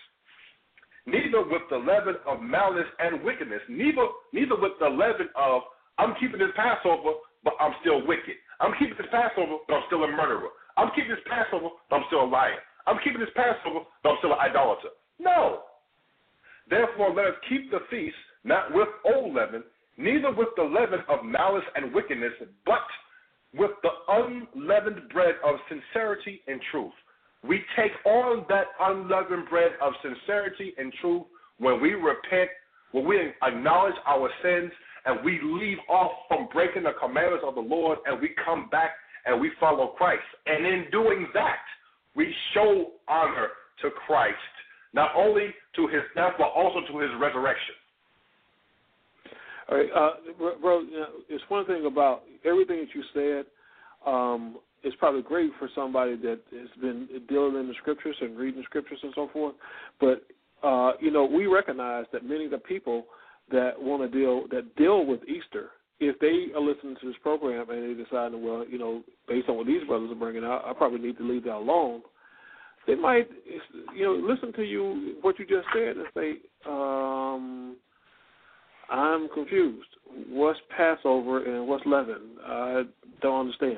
neither with the leaven of malice and wickedness, neither with the leaven of, I'm keeping this Passover, but I'm still wicked. I'm keeping this Passover, but I'm still a murderer. I'm keeping this Passover, but I'm still a liar. I'm keeping this Passover, but I'm still an idolater. No. Therefore let us keep the feast, not with old leaven, neither with the leaven of malice and wickedness, but with the unleavened bread of sincerity and truth. We take on that unleavened bread of sincerity and truth when we repent, when we acknowledge our sins, and we leave off from breaking the commandments of the Lord, and we come back and we follow Christ. And in doing that, we show honor to Christ, not only to his death, but also to his resurrection. All right, bro, it's one thing about everything that you said. It's probably great for somebody that has been dealing in the scriptures and reading the scriptures and so forth. But, we recognize that many of the people that want to deal with Easter, if they are listening to this program and they decide, well, based on what these brothers are bringing out, I probably need to leave that alone. They might, listen to you, what you just said, and say, I'm confused. What's Passover and what's leaven? I don't understand.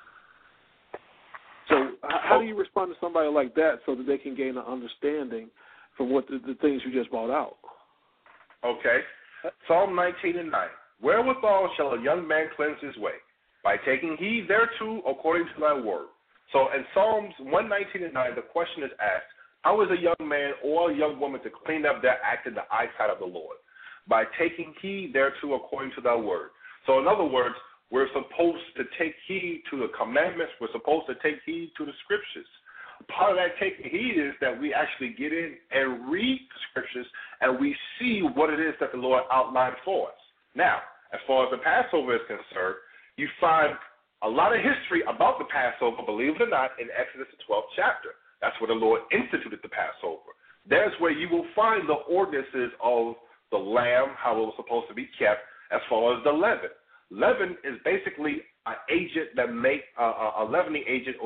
So how do you respond to somebody like that so that they can gain an understanding from what the things you just brought out? Okay. Psalm 19:9. Wherewithal shall a young man cleanse his way? By taking heed thereto according to thy word. So in Psalms 119:9, the question is asked, how is a young man or a young woman to clean up their act in the eyesight of the Lord? By taking heed thereto according to thy word. So in other words, we're supposed to take heed to the commandments. We're supposed to take heed to the scriptures. Part of that taking heed is that we actually get in and read the scriptures and we see what it is that the Lord outlined for us. Now, as far as the Passover is concerned, you find a lot of history about the Passover, believe it or not, in Exodus the 12th chapter. That's where the Lord instituted the Passover. There's where you will find the ordinances of the lamb, how it was supposed to be kept, as far as the leaven. Leaven is basically an agent that a leavening agent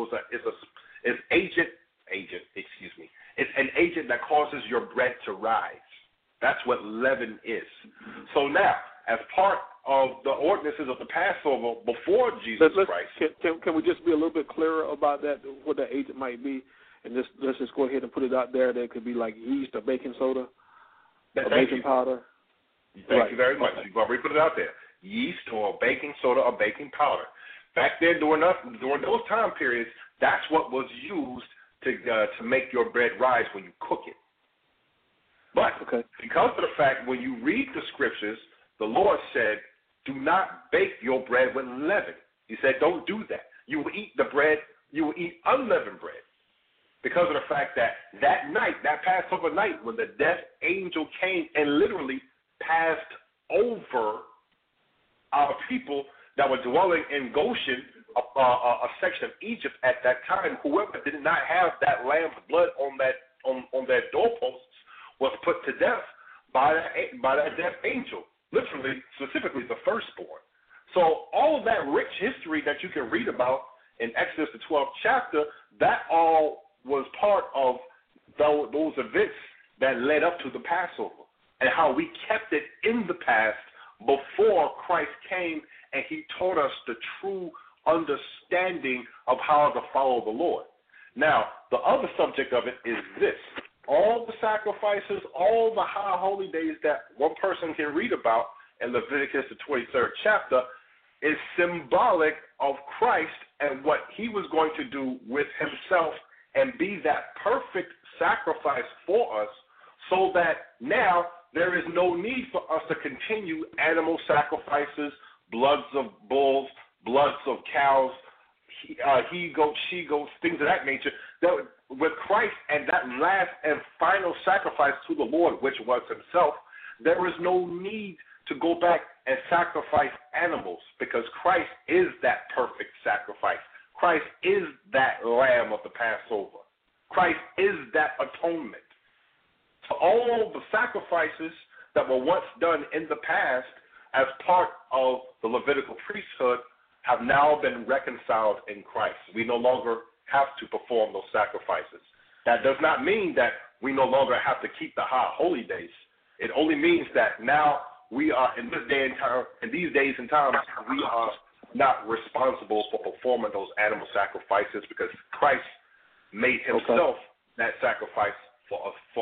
It's an agent that causes your bread to rise. That's what leaven is. So now, as part of the ordinances of the Passover before Jesus Christ. Can we just be a little bit clearer about that, what that agent might be? And let's just go ahead and put it out there. That could be like yeast or baking soda or baking powder. Thank you very much. You've already put it out there. Yeast or baking soda or baking powder. Back then, during those time periods, that's what was used to make your bread rise when you cook it. But because of the fact when you read the scriptures, the Lord said, do not bake your bread with leaven. He said, don't do that. You will eat the bread, you will eat unleavened bread. Because of the fact that night, that Passover night, when the death angel came and literally passed over our people that were dwelling in Goshen, a section of Egypt at that time, whoever did not have that lamb's blood on their doorposts was put to death by that death angel, literally, specifically the firstborn. So all of that rich history that you can read about in Exodus the 12th chapter, that all was part of those events that led up to the Passover and how we kept it in the past before Christ came and he taught us the true understanding of how to follow the Lord. Now, the other subject of it is this. All the sacrifices, all the high holy days that one person can read about in Leviticus, the 23rd chapter, is symbolic of Christ and what he was going to do with himself and be that perfect sacrifice for us so that now there is no need for us to continue animal sacrifices, bloods of bulls, bloods of cows, he-goats, she-goats, things of that nature. With Christ and that last and final sacrifice to the Lord, which was himself, there is no need to go back and sacrifice animals because Christ is that perfect sacrifice. Christ is that lamb of the Passover. Christ is that atonement. So all the sacrifices that were once done in the past as part of the Levitical priesthood have now been reconciled in Christ. We no longer have to perform those sacrifices. That does not mean that we no longer have to keep the high holy days. It only means that now we are in this day and time, in these days and times, we are not responsible for performing those animal sacrifices because Christ made himself that sacrifice for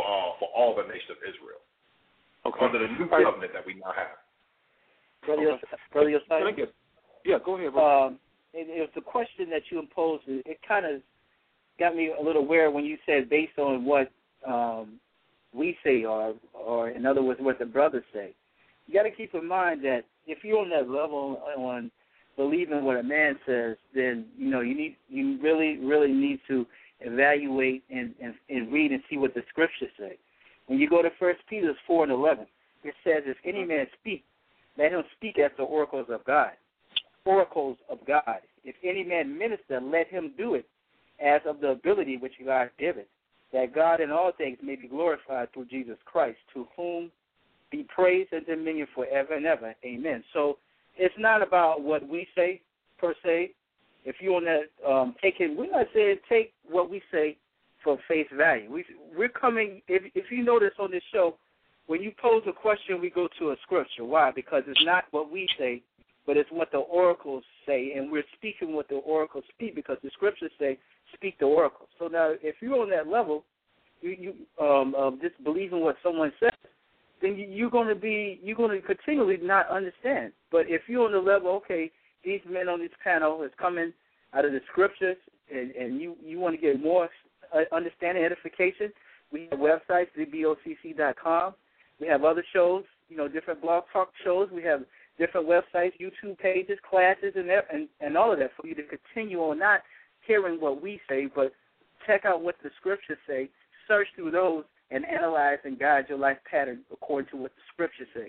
all the nation of Israel under the new covenant that we now have. Brother Josiah? Yeah, go ahead, bro. it was the question that you imposed. It kind of got me a little aware when you said based on what we say, or in other words, what the brothers say. You got to keep in mind that if you're on that level on believing what a man says, then you really need to evaluate and read and see what the scriptures say. When you go to 1 Peter 4:11, it says, "If any man speak, let him speak as the oracles of God. Oracles of God. If any man minister, let him do it as of the ability which God giveth, that God in all things may be glorified through Jesus Christ, to whom be praise and dominion forever and ever. Amen." So it's not about what we say, per se. If you want to we're not saying take what we say for face value. We're coming, if you notice on this show, when you pose a question, we go to a scripture. Why? Because it's not what we say, but it's what the oracles say, and we're speaking what the oracles speak, because the scriptures say, speak the oracles. So now, if you're on that level, of just believing what someone says, then you're going to continually not understand. But if you're on the level, okay, these men on this panel is coming out of the scriptures, and you want to get more understanding, edification, we have websites, thebocc.com. We have other shows, different blog talk shows. We have different websites, YouTube pages, classes, and all of that for you to continue on not hearing what we say, but check out what the scriptures say, search through those, and analyze and guide your life pattern according to what the scriptures say.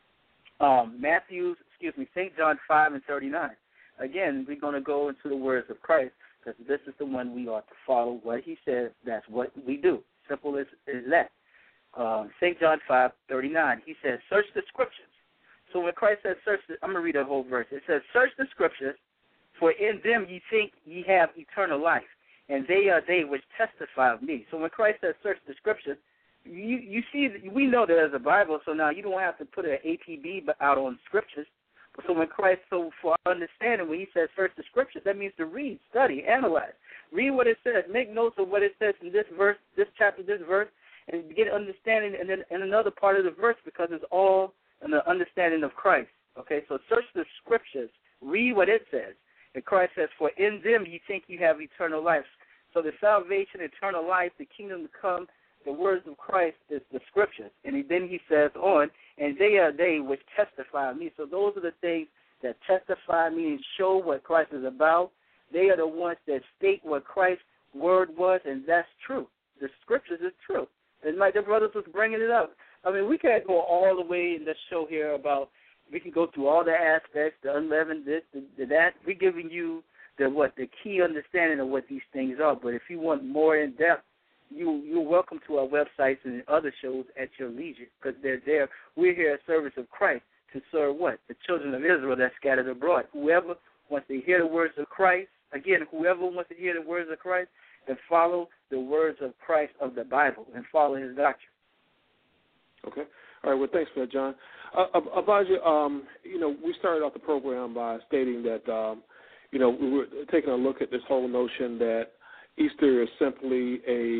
St. John 5:39. Again, we're going to go into the words of Christ, because this is the one we ought to follow. What he says, that's what we do. Simple as that. St. John 5:39, he says, search the scriptures. So when Christ says search, I'm going to read the whole verse. It says, search the scriptures, for in them ye think ye have eternal life, and they are they which testify of me. So when Christ says search the scriptures, you see, we know there's a Bible, so now you don't have to put an APB out on scriptures. So when Christ, so for our understanding, when he says search the scriptures, that means to read, study, analyze. Read what it says. Make notes of what it says in this verse, this chapter, this verse, and get understanding and then in another part of the verse, because it's all in the understanding of Christ. Okay, so search the scriptures. Read what it says. And Christ says, for in them you think you have eternal life. So the salvation, eternal life, the kingdom to come, the words of Christ is the scriptures. And then he says on, and they are they which testify of me. So those are the things that testify, meaning show what Christ is about. They are the ones that state what Christ's word was, and that's true. The scriptures is true. And my dear brothers was bringing it up. I mean, we can't go all the way in this show here about, we can go through all the aspects, the unleavened this, the that. We're giving you the key understanding of what these things are. But if you want more in depth, you're welcome to our websites and other shows at your leisure, because they're there. We're here at service of Christ to serve what? The children of Israel that scattered abroad. Whoever wants to hear the words of Christ, again, whoever wants to hear the words of Christ, then follow the words of Christ of the Bible and follow his doctrine. Okay. All right. Well, thanks for that, John. Abaja, we started off the program by stating that, we were taking a look at this whole notion that Easter is simply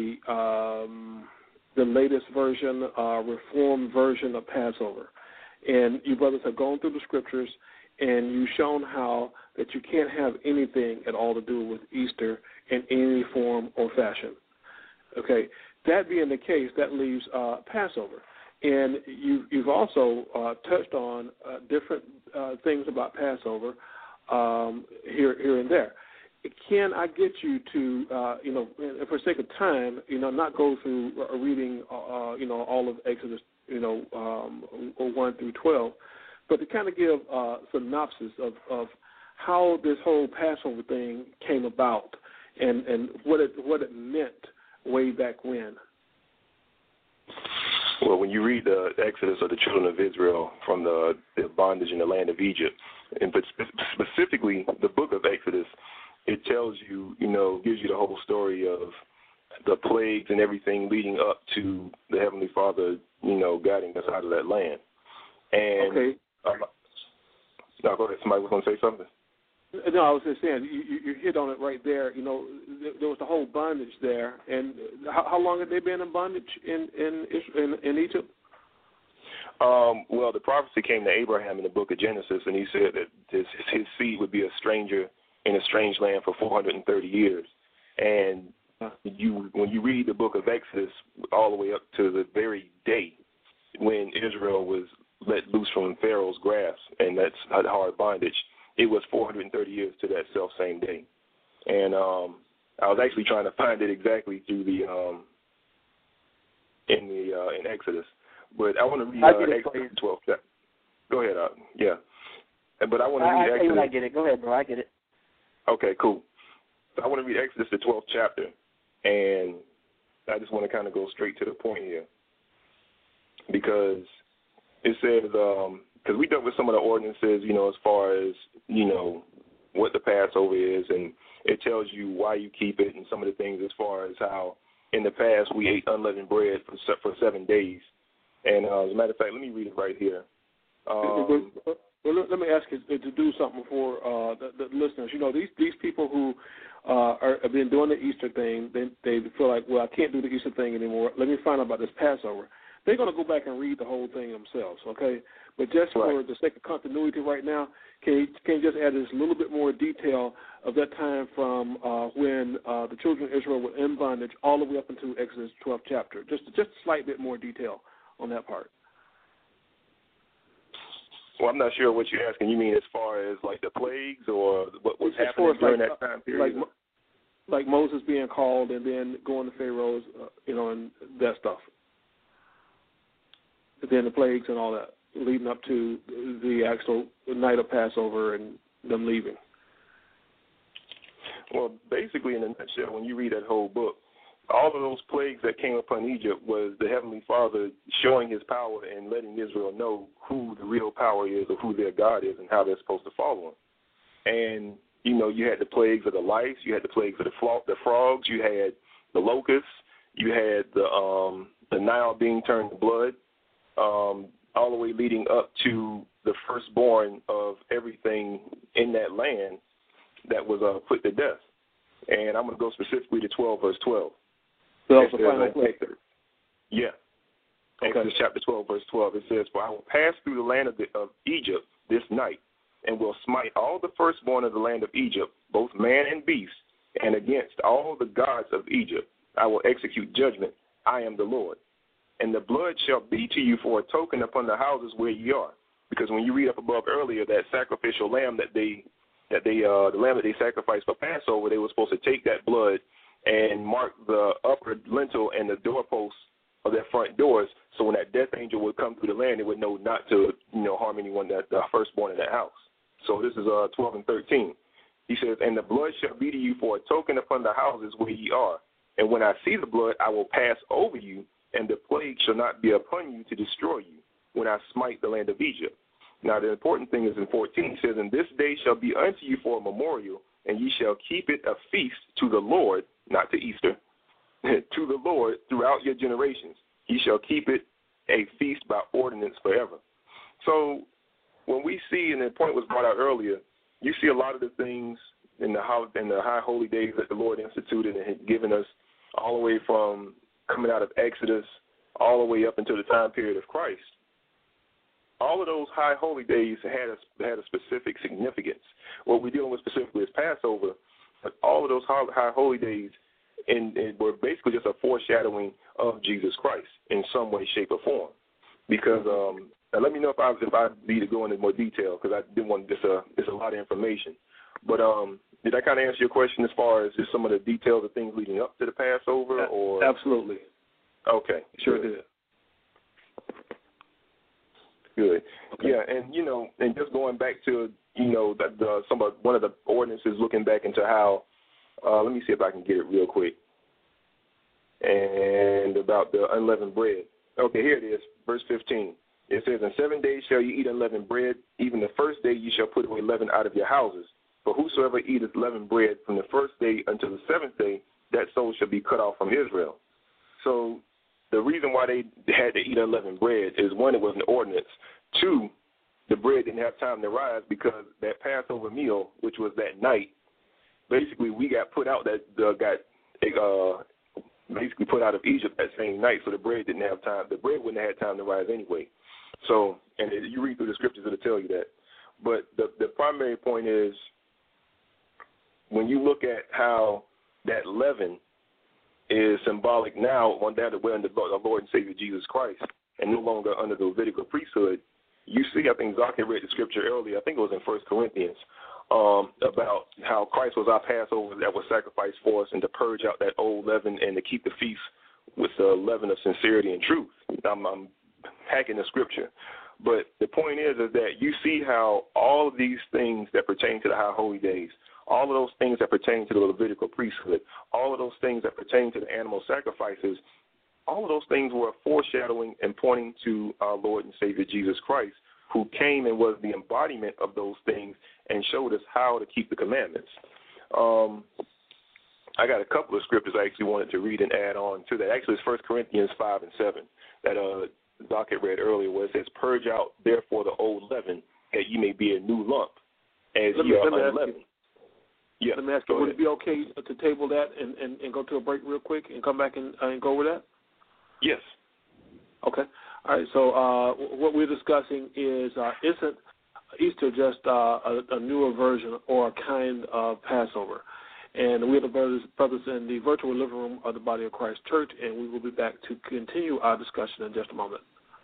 the latest version, reformed version of Passover. And you brothers have gone through the scriptures, and you've shown how that you can't have anything at all to do with Easter in any form or fashion. Okay. That being the case, that leaves Passover. And you've also touched on different things about Passover here and there. Can I get you to, for sake of time, not go through reading, all of Exodus, 1 through 12, but to kind of give a synopsis of how this whole Passover thing came about and what it meant way back when? Well, when you read the Exodus of the children of Israel from the bondage in the land of Egypt, and specifically the book of Exodus, it tells you, gives you the whole story of the plagues and everything leading up to the Heavenly Father, guiding us out of that land. And okay. Now, go ahead. Somebody was going to say something? No, I was just saying, you hit on it right there. There was the whole bondage there. And how long had they been in bondage in Egypt? Well, the prophecy came to Abraham in the book of Genesis, and he said that his seed would be a stranger in a strange land for 430 years. And when you read the book of Exodus all the way up to the very day when Israel was let loose from Pharaoh's grasp, and that's hard bondage, it was 430 years to that self-same day. And I was actually trying to find it exactly through the in Exodus, but I want to read Exodus 12. Go ahead, yeah. But I want to read Exodus. I get it. Go ahead, bro. I get it. Okay, cool. So I want to read Exodus, the 12th chapter, and I just want to kind of go straight to the point here, because it says, because we dealt with some of the ordinances, as far as, what the Passover is, and it tells you why you keep it, and some of the things as far as how in the past we ate unleavened bread for 7 days. And as a matter of fact, let me read it right here. Well, let me ask you to do something for the listeners. These people who have been doing the Easter thing, they feel like, well, I can't do the Easter thing anymore. Let me find out about this Passover. They're going to go back and read the whole thing themselves, okay? But just for the sake of continuity right now, can you just add this little bit more detail of that time from when the children of Israel were in bondage all the way up into Exodus 12th chapter? Just a slight bit more detail on that part. Well, I'm not sure what you're asking. You mean as far as like the plagues or what was happening during that time period? Like Moses being called and then going to Pharaoh's, and that stuff. And then the plagues and all that, leading up to the actual night of Passover and them leaving. Well, basically, in a nutshell, when you read that whole book, all of those plagues that came upon Egypt was the Heavenly Father showing his power and letting Israel know who the real power is or who their God is and how they're supposed to follow him. And, you had the plagues of the lice, you had the plagues of the frogs, you had the locusts, you had the Nile being turned to blood, all the way leading up to the firstborn of everything in that land that was put to death. And I'm going to go specifically to 12, verse 12. So that's the final plague. Yeah. Okay. Exodus chapter 12, verse 12. It says, "For I will pass through the land of Egypt this night, and will smite all the firstborn of the land of Egypt, both man and beast, and against all the gods of Egypt I will execute judgment. I am the Lord. And the blood shall be to you for a token upon the houses where ye are." Because when you read up above earlier, that sacrificial lamb the lamb that they sacrificed for Passover, they were supposed to take that blood and mark the upper lintel and the doorposts of their front doors, so when that death angel would come through the land, they would know not to, harm anyone that the firstborn in that house. So this is 12 and 13. He says, "And the blood shall be to you for a token upon the houses where ye are. And when I see the blood, I will pass over you, and the plague shall not be upon you to destroy you, when I smite the land of Egypt." Now, the important thing is in 14, he says, "And this day shall be unto you for a memorial, and ye shall keep it a feast to the Lord," not to Easter, "to the Lord throughout your generations. Ye shall keep it a feast by ordinance forever." So when we see, and the point was brought out earlier, you see a lot of the things in the high holy days that the Lord instituted and had given us all the way from coming out of Exodus all the way up until the time period of Christ. All of those high holy days had a specific significance. What we're dealing with specifically is Passover, but all of those high holy days were basically just a foreshadowing of Jesus Christ in some way, shape, or form. Because and let me know if I need to go into more detail, because I didn't want it's a lot of information. But did I kind of answer your question as far as just some of the details of things leading up to the Passover? Or absolutely. Okay, sure did. Good. Okay. Yeah, and and just going back to one of the ordinances, looking back into how. Let me see if I can get it real quick. And about the unleavened bread. Okay, here it is, verse 15. It says, "In 7 days shall you eat unleavened bread. Even the first day you shall put away leaven out of your houses. For whosoever eateth leavened bread from the first day until the seventh day, that soul shall be cut off from Israel." So the reason why they had to eat unleavened bread is, one, it was an ordinance. Two, the bread didn't have time to rise, because that Passover meal, which was that night, basically we got put out basically put out of Egypt that same night, so the bread didn't have time. The bread wouldn't have had time to rise anyway. So, and you read through the scriptures, it'll tell you that. But the primary point is when you look at how that leaven is symbolic now on that we're under the Lord and Savior Jesus Christ and no longer under the Levitical priesthood, you see, I think Zach had read the scripture earlier, I think it was in 1 Corinthians, about how Christ was our Passover that was sacrificed for us and to purge out that old leaven and to keep the feast with the leaven of sincerity and truth. I'm hacking the scripture. But the point is that you see how all of these things that pertain to the high holy days, all of those things that pertain to the Levitical priesthood, all of those things that pertain to the animal sacrifices, all of those things were foreshadowing and pointing to our Lord and Savior Jesus Christ, who came and was the embodiment of those things and showed us how to keep the commandments. I got a couple of scriptures I actually wanted to read and add on to that. Actually, it's 1 Corinthians 5 and 7 that Doc had read earlier, where it says, "Purge out, therefore, the old leaven, that ye may be a new lump, as ye are unleavened." Yeah, let me ask you, would it be okay to table that and go to a break real quick and come back and go over that? Yes. Okay. All right. So what we're discussing is, isn't Easter just a newer version or a kind of Passover? And we're the brothers in the virtual living room of the Body of Christ Church, and we will be back to continue our discussion in just a moment.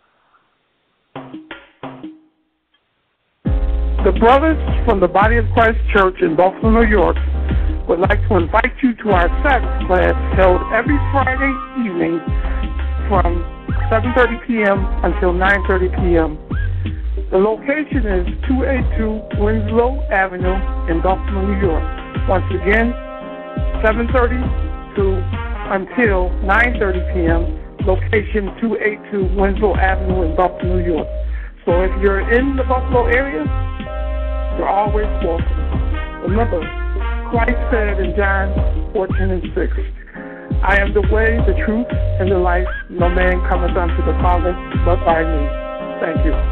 The brothers from the Body of Christ Church in Buffalo, New York, would like to invite you to our Sabbath class held every Friday evening from 7:30 p.m. until 9:30 p.m. The location is 282 Winslow Avenue in Buffalo, New York. Once again, 7:30 until 9:30 p.m., location 282 Winslow Avenue in Buffalo, New York. So if you're in the Buffalo area, you're always welcome. Remember, Christ said in John 14:6, "I am the way, the truth, and the life. No man cometh unto the Father but by me." Thank you.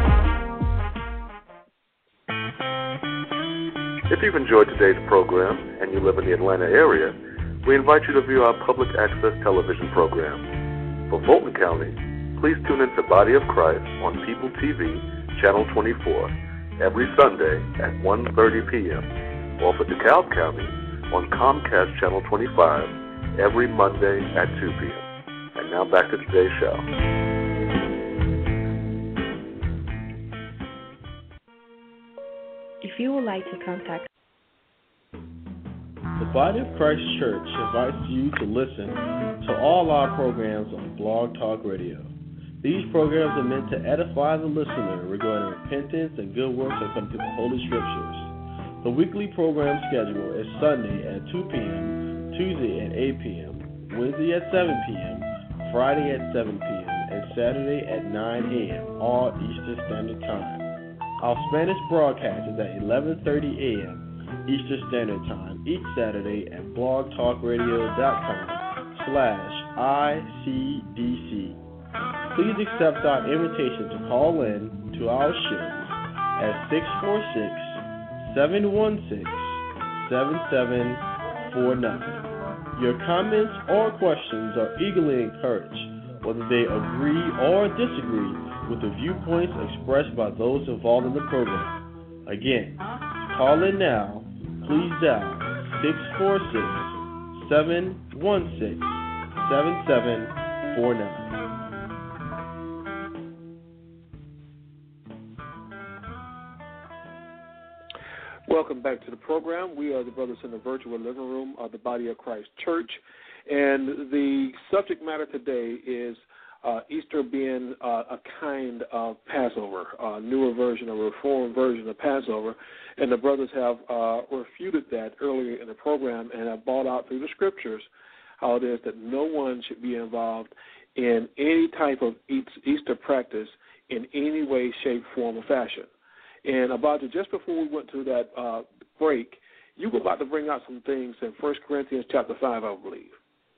If you've enjoyed today's program and you live in the Atlanta area, we invite you to view our public access television program. For Fulton County, please tune into Body of Christ on People TV, Channel 24, every Sunday at 1:30 p.m. or for DeKalb County on Comcast Channel 25 every Monday at 2 p.m. And now back to today's show. If you would like to contact the Body of Christ Church invites you to listen to all our programs on Blog Talk Radio. These programs are meant to edify the listener regarding repentance and good works according to the Holy Scriptures. The weekly program schedule is Sunday at 2 p.m., Tuesday at 8 p.m., Wednesday at 7 p.m., Friday at 7 p.m., and Saturday at 9 a.m., all Eastern Standard Time. Our Spanish broadcast is at 11:30 a.m. Eastern Standard Time each Saturday at blogtalkradio.com/ICDC. Please accept our invitation to call in to our show at 646-716-7749. Your comments or questions are eagerly encouraged, whether they agree or disagree with the viewpoints expressed by those involved in the program. Again, call in now. Please dial 646-716-7749. Welcome back to the program. We are the brothers in the virtual living room of the Body of Christ Church, and the subject matter today is Easter being a kind of Passover, a newer version, a reformed version of Passover, and the brothers have refuted that earlier in the program and have brought out through the Scriptures how it is that no one should be involved in any type of Easter practice in any way, shape, form, or fashion. And Abadja, just before we went to that break, you were about to bring out some things in 1 Corinthians chapter 5, I believe.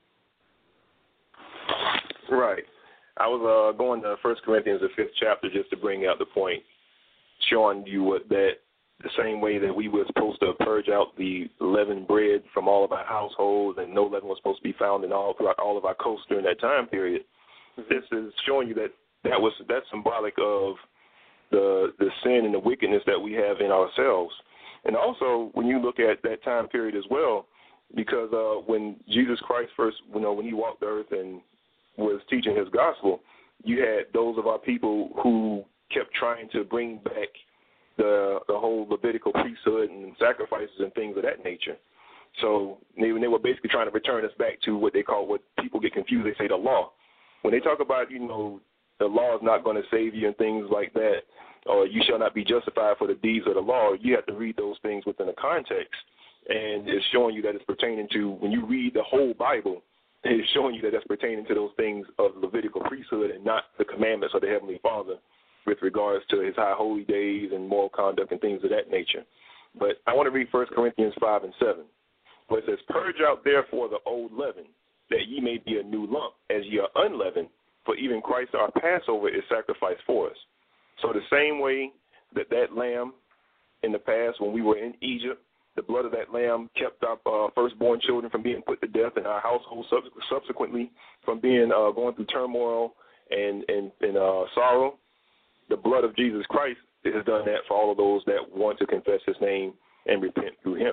Right. I was going to 1 Corinthians, the 5th chapter, just to bring out the point, showing you that the same way that we were supposed to purge out the leavened bread from all of our households and no leaven was supposed to be found in throughout all of our coasts during that time period. Mm-hmm. This is showing you that's symbolic of the sin and the wickedness that we have in ourselves. And also, when you look at that time period as well, because when Jesus Christ first, when he walked the earth and was teaching his gospel, you had those of our people who kept trying to bring back the whole Levitical priesthood and sacrifices and things of that nature. So they were basically trying to return us back to what people get confused. They say the law. When they talk about, the law is not going to save you and things like that, or you shall not be justified for the deeds of the law, you have to read those things within a context. And it's showing you that it's pertaining to, when you read the whole Bible, it's showing you that it's pertaining to those things of Levitical priesthood and not the commandments of the Heavenly Father with regards to his high holy days and moral conduct and things of that nature. But I want to read 1 Corinthians 5 and 7, where it says, "Purge out therefore the old leaven, that ye may be a new lump, as ye are unleavened, for even Christ our Passover is sacrificed for us." So the same way that lamb in the past, when we were in Egypt, the blood of that lamb kept our firstborn children from being put to death in our household, subsequently from being going through turmoil and sorrow. The blood of Jesus Christ has done that for all of those that want to confess his name and repent through him.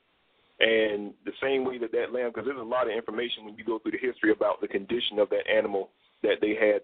And the same way that lamb, because there's a lot of information when you go through the history about the condition of that animal that they had,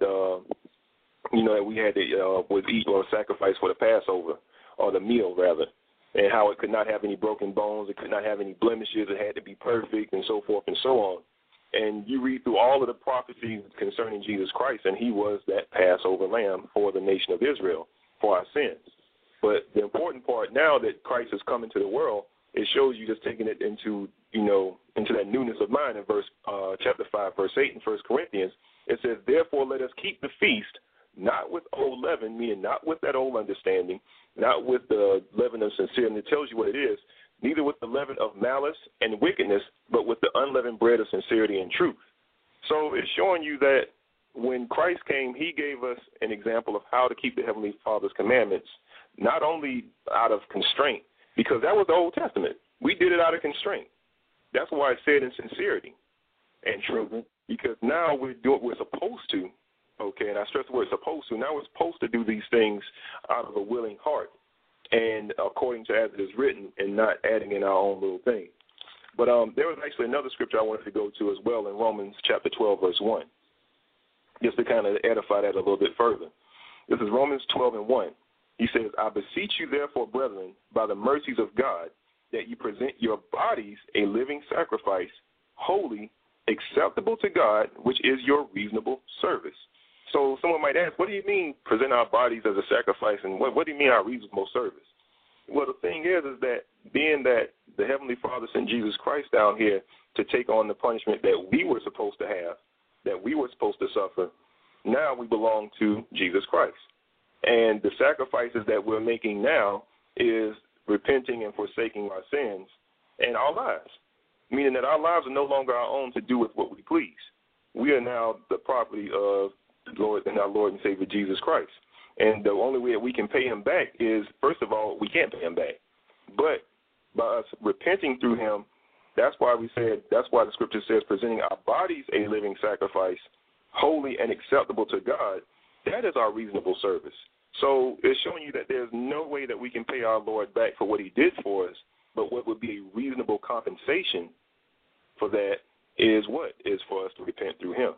that we had to was eat or sacrifice for the Passover, or the meal rather, and how it could not have any broken bones, it could not have any blemishes, it had to be perfect, and so forth and so on. And you read through all of the prophecies concerning Jesus Christ, and he was that Passover lamb for the nation of Israel for our sins. But the important part now that Christ has come into the world, it shows you just taking it into that newness of mind in chapter 5, verse 8 in 1 Corinthians. It says, "Therefore let us keep the feast, not with old leaven," meaning not with that old understanding, not with the leaven of sincerity, and it tells you what it is, "neither with the leaven of malice and wickedness, but with the unleavened bread of sincerity and truth." So it's showing you that when Christ came, he gave us an example of how to keep the Heavenly Father's commandments, not only out of constraint, because that was the Old Testament. We did it out of constraint. That's why it said in sincerity and truth, because now we're doing what we're supposed to, okay, and I stress the word supposed to. Now we're supposed to do these things out of a willing heart and according to as it is written, and not adding in our own little thing. But there was actually another scripture I wanted to go to as well in Romans chapter 12, verse 1, just to kind of edify that a little bit further. This is Romans 12 and 1. He says, "I beseech you therefore, brethren, by the mercies of God, that you present your bodies a living sacrifice, holy, acceptable to God, which is your reasonable service." So someone might ask, what do you mean present our bodies as a sacrifice, and what do you mean our reasonable service? Well, the thing is that being that the Heavenly Father sent Jesus Christ down here to take on the punishment that we were supposed to have, that we were supposed to suffer, now we belong to Jesus Christ. And the sacrifices that we're making now is repenting and forsaking our sins and our lives, meaning that our lives are no longer our own to do with what we please. We are now the property of Lord and our Lord and Savior Jesus Christ. And the only way that we can pay him back is, first of all, we can't pay him back. But by us repenting through him, that's why the scripture says presenting our bodies a living sacrifice, holy and acceptable to God, that is our reasonable service. So it's showing you that there's no way that we can pay our Lord back for what he did for us, but what would be a reasonable compensation for that is for us to repent through him.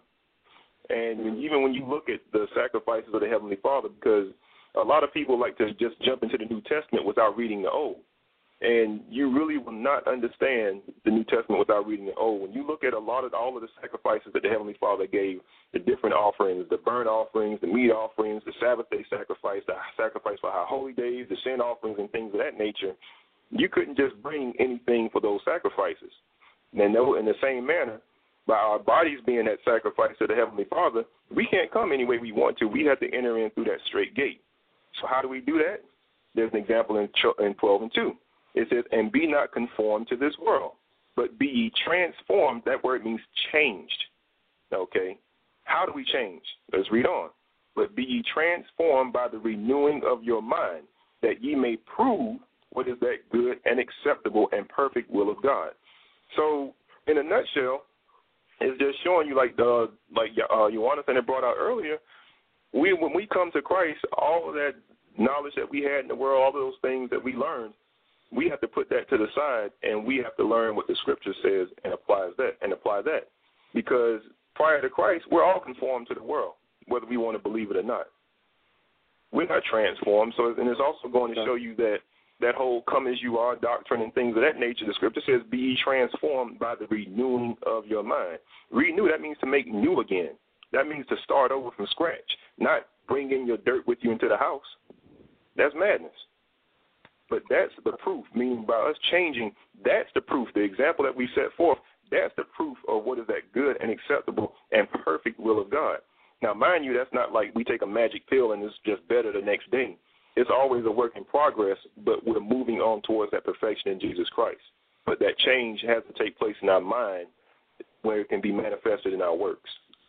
And even when you look at the sacrifices of the Heavenly Father, because a lot of people like to just jump into the New Testament without reading the Old. And you really will not understand the New Testament without reading the Old. When you look at all of the sacrifices that the Heavenly Father gave, the different offerings, the burnt offerings, the meat offerings, the Sabbath day sacrifice, the sacrifice for our holy days, the sin offerings and things of that nature, you couldn't just bring anything for those sacrifices. And in the same manner, by our bodies being that sacrifice to the Heavenly Father, we can't come any way we want to. We have to enter in through that straight gate. So how do we do that? There's an example in 12 and 2. It says, "And be not conformed to this world, but be ye transformed." That word means changed. Okay? How do we change? Let's read on. "But be ye transformed by the renewing of your mind, that ye may prove what is that good and acceptable and perfect will of God." So, in a nutshell, it's just showing you, like Jonathan had brought out earlier, when we come to Christ, all of that knowledge that we had in the world, all of those things that we learned, We have to put that to the side, and we have to learn what the Scripture says and apply that. Because prior to Christ, we're all conformed to the world, whether we want to believe it or not. We're not transformed. And it's also going to show you that whole come as you are doctrine and things of that nature. The Scripture says, be ye transformed by the renewing of your mind. Renew, that means to make new again. That means to start over from scratch, not bring in your dirt with you into the house. That's madness. But that's the proof, meaning by us changing, that's the proof. The example that we set forth, that's the proof of what is that good and acceptable and perfect will of God. Now, mind you, that's not like we take a magic pill and it's just better the next day. It's always a work in progress, but we're moving on towards that perfection in Jesus Christ. But that change has to take place in our mind where it can be manifested in our works.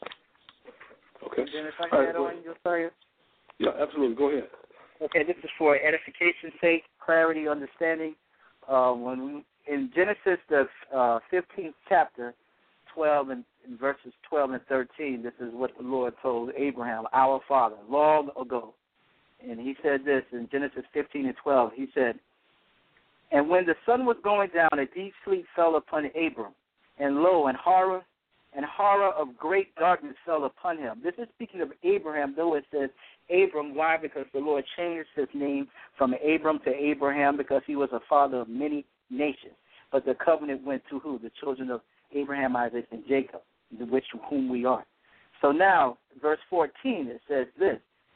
Okay. Then if I can add on, Josiah? Yeah, absolutely. Go ahead. Okay, this is for edification's sake, clarity, understanding. In Genesis, the 15th chapter, 12 and verses 12 and 13, this is what the Lord told Abraham, our father, long ago. And he said this in Genesis 15 and 12. He said, and when the sun was going down, a deep sleep fell upon Abram, and lo, and horror of great darkness fell upon him. This is speaking of Abraham, though it says Abram. Why? Because the Lord changed his name from Abram to Abraham because he was a father of many nations. But the covenant went to who? The children of Abraham, Isaac, and Jacob, whom we are. So now, verse 14, it says this.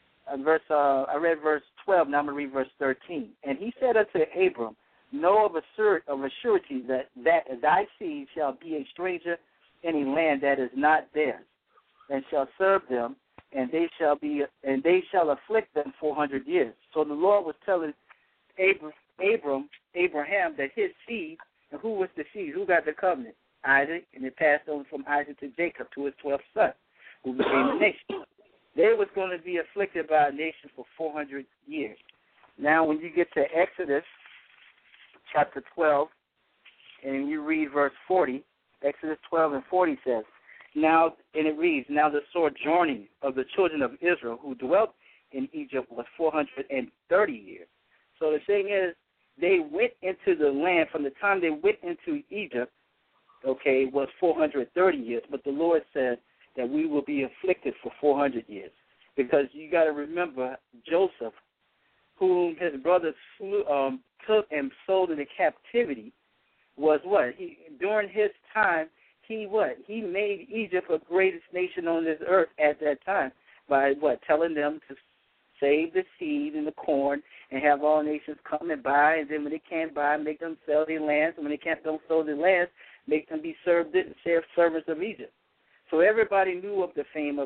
I read verse 12, now I'm going to read verse 13. And he said unto Abram, know of a surety that thy seed shall be a stranger in a land that is not theirs, and shall serve them, and they shall afflict them 400 years. So the Lord was telling Abraham that his seed, and who was the seed? Who got the covenant? Isaac, and it passed on from Isaac to Jacob, to his 12th son, who became a nation. They was going to be afflicted by a nation for 400 years. Now, when you get to Exodus chapter 12, and you read verse 40, Exodus 12 and 40 says, now, and it reads, now the sojourning of the children of Israel who dwelt in Egypt was 430 years. So the thing is, they went into the land, from the time they went into Egypt, okay, was 430 years. But the Lord said that we will be afflicted for 400 years. Because you got to remember, Joseph, whom his brothers took and sold into captivity, was what? During his time, he made Egypt the greatest nation on this earth at that time by telling them to save the seed and the corn and have all nations come and buy, and then when they can't buy, make them sell their lands, and when they don't sell their lands, make them be servants of Egypt. So everybody knew of the fame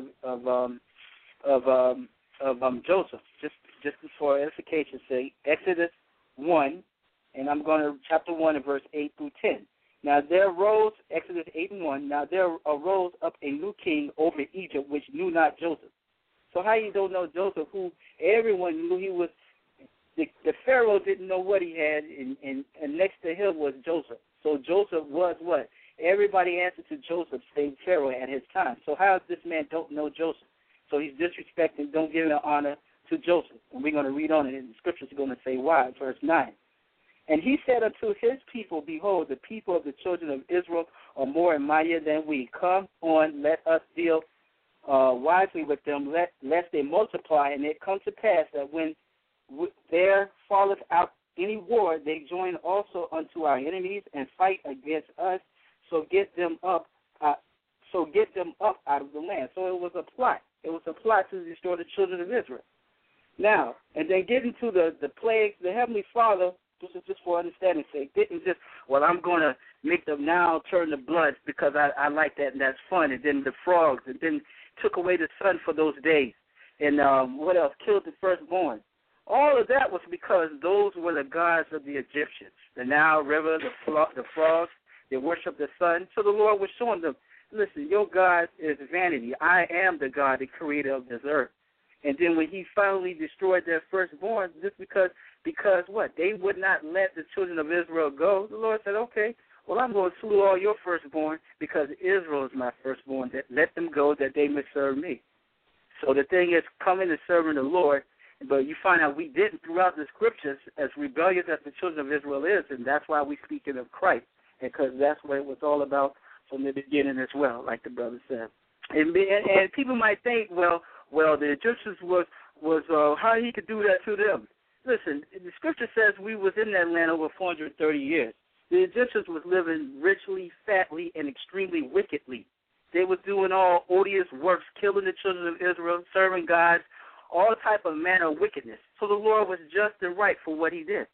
of Joseph. Just for edification's sake, Exodus 1, and I'm going to chapter 1 and verse 8 through 10. Now there arose, Exodus 8 and 1, now there arose up a new king over Egypt which knew not Joseph. So how you don't know Joseph, who everyone knew he was, the Pharaoh didn't know what he had, and next to him was Joseph. So Joseph was what? Everybody answered to Joseph, save Pharaoh at his time. So how is this man don't know Joseph? So he's disrespecting, don't give the honor to Joseph. And we're going to read on it, and the scriptures are going to say why, verse 9. And he said unto his people, behold, the people of the children of Israel are more and mightier than we. Come on, let us deal wisely with them, lest they multiply. And it come to pass that when there falleth out any war, they join also unto our enemies and fight against us. So get them up out of the land. So it was a plot. It was a plot to destroy the children of Israel. Now, and then getting to the plagues, the Heavenly Father, this is just for understanding's sake, didn't just, I'm going to make them now turn to blood because I like that and that's fun. And then the frogs, and then took away the sun for those days. And what else? Killed the firstborn. All of that was because those were the gods of the Egyptians. The Nile River, the frogs, they worship the sun. So the Lord was showing them, listen, your God is vanity. I am the God, the creator of this earth. And then when he finally destroyed their firstborn, just because what? They would not let the children of Israel go. The Lord said, okay, I'm going to slew all your firstborn because Israel is my firstborn. Let them go that they may serve me. So the thing is, coming and serving the Lord, But you find out we didn't throughout the scriptures, as rebellious as the children of Israel is, and that's why we're speaking of Christ, because that's what it was all about from the beginning as well, like the brother said. And people might think, well, the Egyptians was how he could do that to them. Listen, the scripture says we was in that land over 430 years. The Egyptians was living richly, fatly, and extremely wickedly. They was doing all odious works, killing the children of Israel, serving gods, all type of manner of wickedness. So the Lord was just and right for what he did.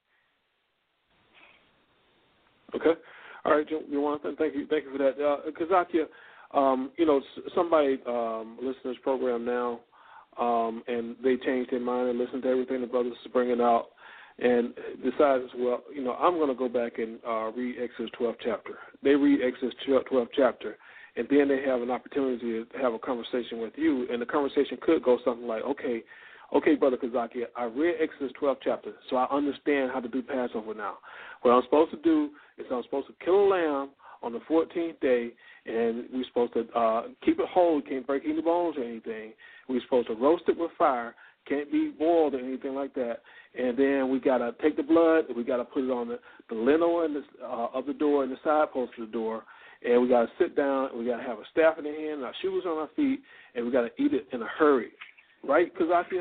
Okay. All right, Jonathan, thank you for that. Kazakia, somebody listens to this program now, and they changed their mind and listened to everything the brothers is bringing out, and decides, well, I'm going to go back and read Exodus 12th chapter. They read Exodus 12th chapter, and then they have an opportunity to have a conversation with you, and the conversation could go something like, okay, Brother Kazakia, I read Exodus 12th chapter, so I understand how to do Passover now. What I'm supposed to do is I'm supposed to kill a lamb on the 14th day, and we're supposed to keep it whole, can't break any bones or anything. We're supposed to roast it with fire, can't be boiled or anything like that. And then we got to take the blood, and we got to put it on the lintel of the door and the side post of the door, and we got to sit down, and we got to have a staff in our hand, and our shoes on our feet, and we got to eat it in a hurry. Right, Kazakia?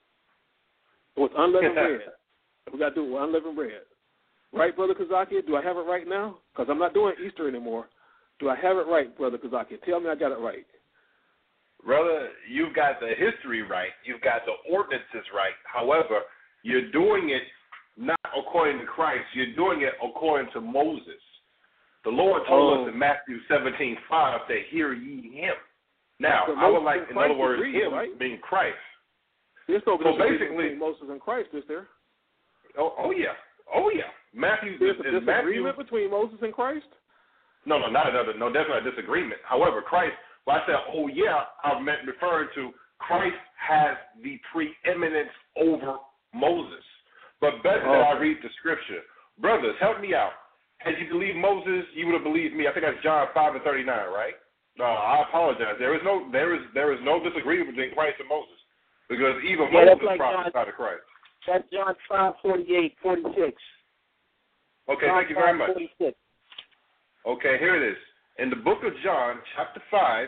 With unleavened bread. We got to do it with unleavened bread. Right, Brother Kazakia? Do I have it right now? Because I'm not doing Easter anymore. Do I have it right, Brother Kazakia? Tell me I got it right. Brother, you've got the history right. You've got the ordinances right. However, you're doing it not according to Christ. You're doing it according to Moses. The Lord told us in Matthew 17:5 that hear ye him. Now, I would like, in other words, him right? being Christ. There's no basically between Moses and Christ, is there? Oh yeah. Matthew. There's a disagreement between Moses and Christ? No, definitely a disagreement. However, Christ, when I said, oh yeah, I meant referring to Christ has the preeminence over Moses. But better that I read the scripture. Brothers, help me out. Had you believed Moses, you would have believed me. I think that's John 5:39, right? I apologize. There is no disagreement between Christ and Moses, because even Moses prophesied of Christ. That's John 5:48-46. Okay, thank you very much. 46. Okay, here it is. In the book of John, chapter 5,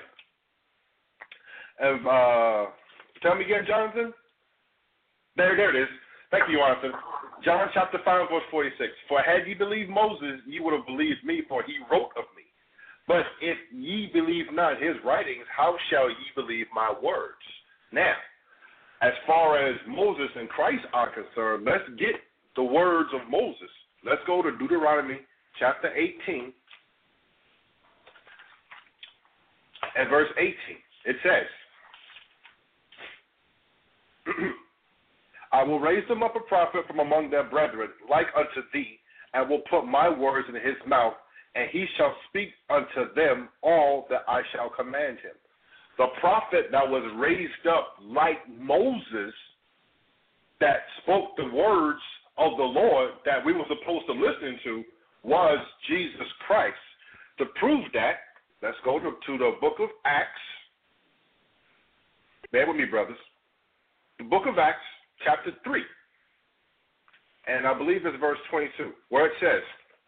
tell me again, Jonathan. There it is. Thank you, Jonathan. John chapter 5, verse 46. For had ye believed Moses, ye would have believed me, for he wrote of me. But if ye believe not his writings, how shall ye believe my words? Now, as far as Moses and Christ are concerned, let's get the words of Moses. Let's go to Deuteronomy chapter 18 and verse 18. It says, I will raise them up a prophet from among their brethren, like unto thee, and will put my words in his mouth, and he shall speak unto them all that I shall command him. The prophet that was raised up like Moses, that spoke the words of the Lord that we were supposed to listen to, was Jesus Christ. To prove that, let's go to the book of Acts. Bear with me, brothers. The book of Acts, chapter 3. And I believe it's verse 22, where it says,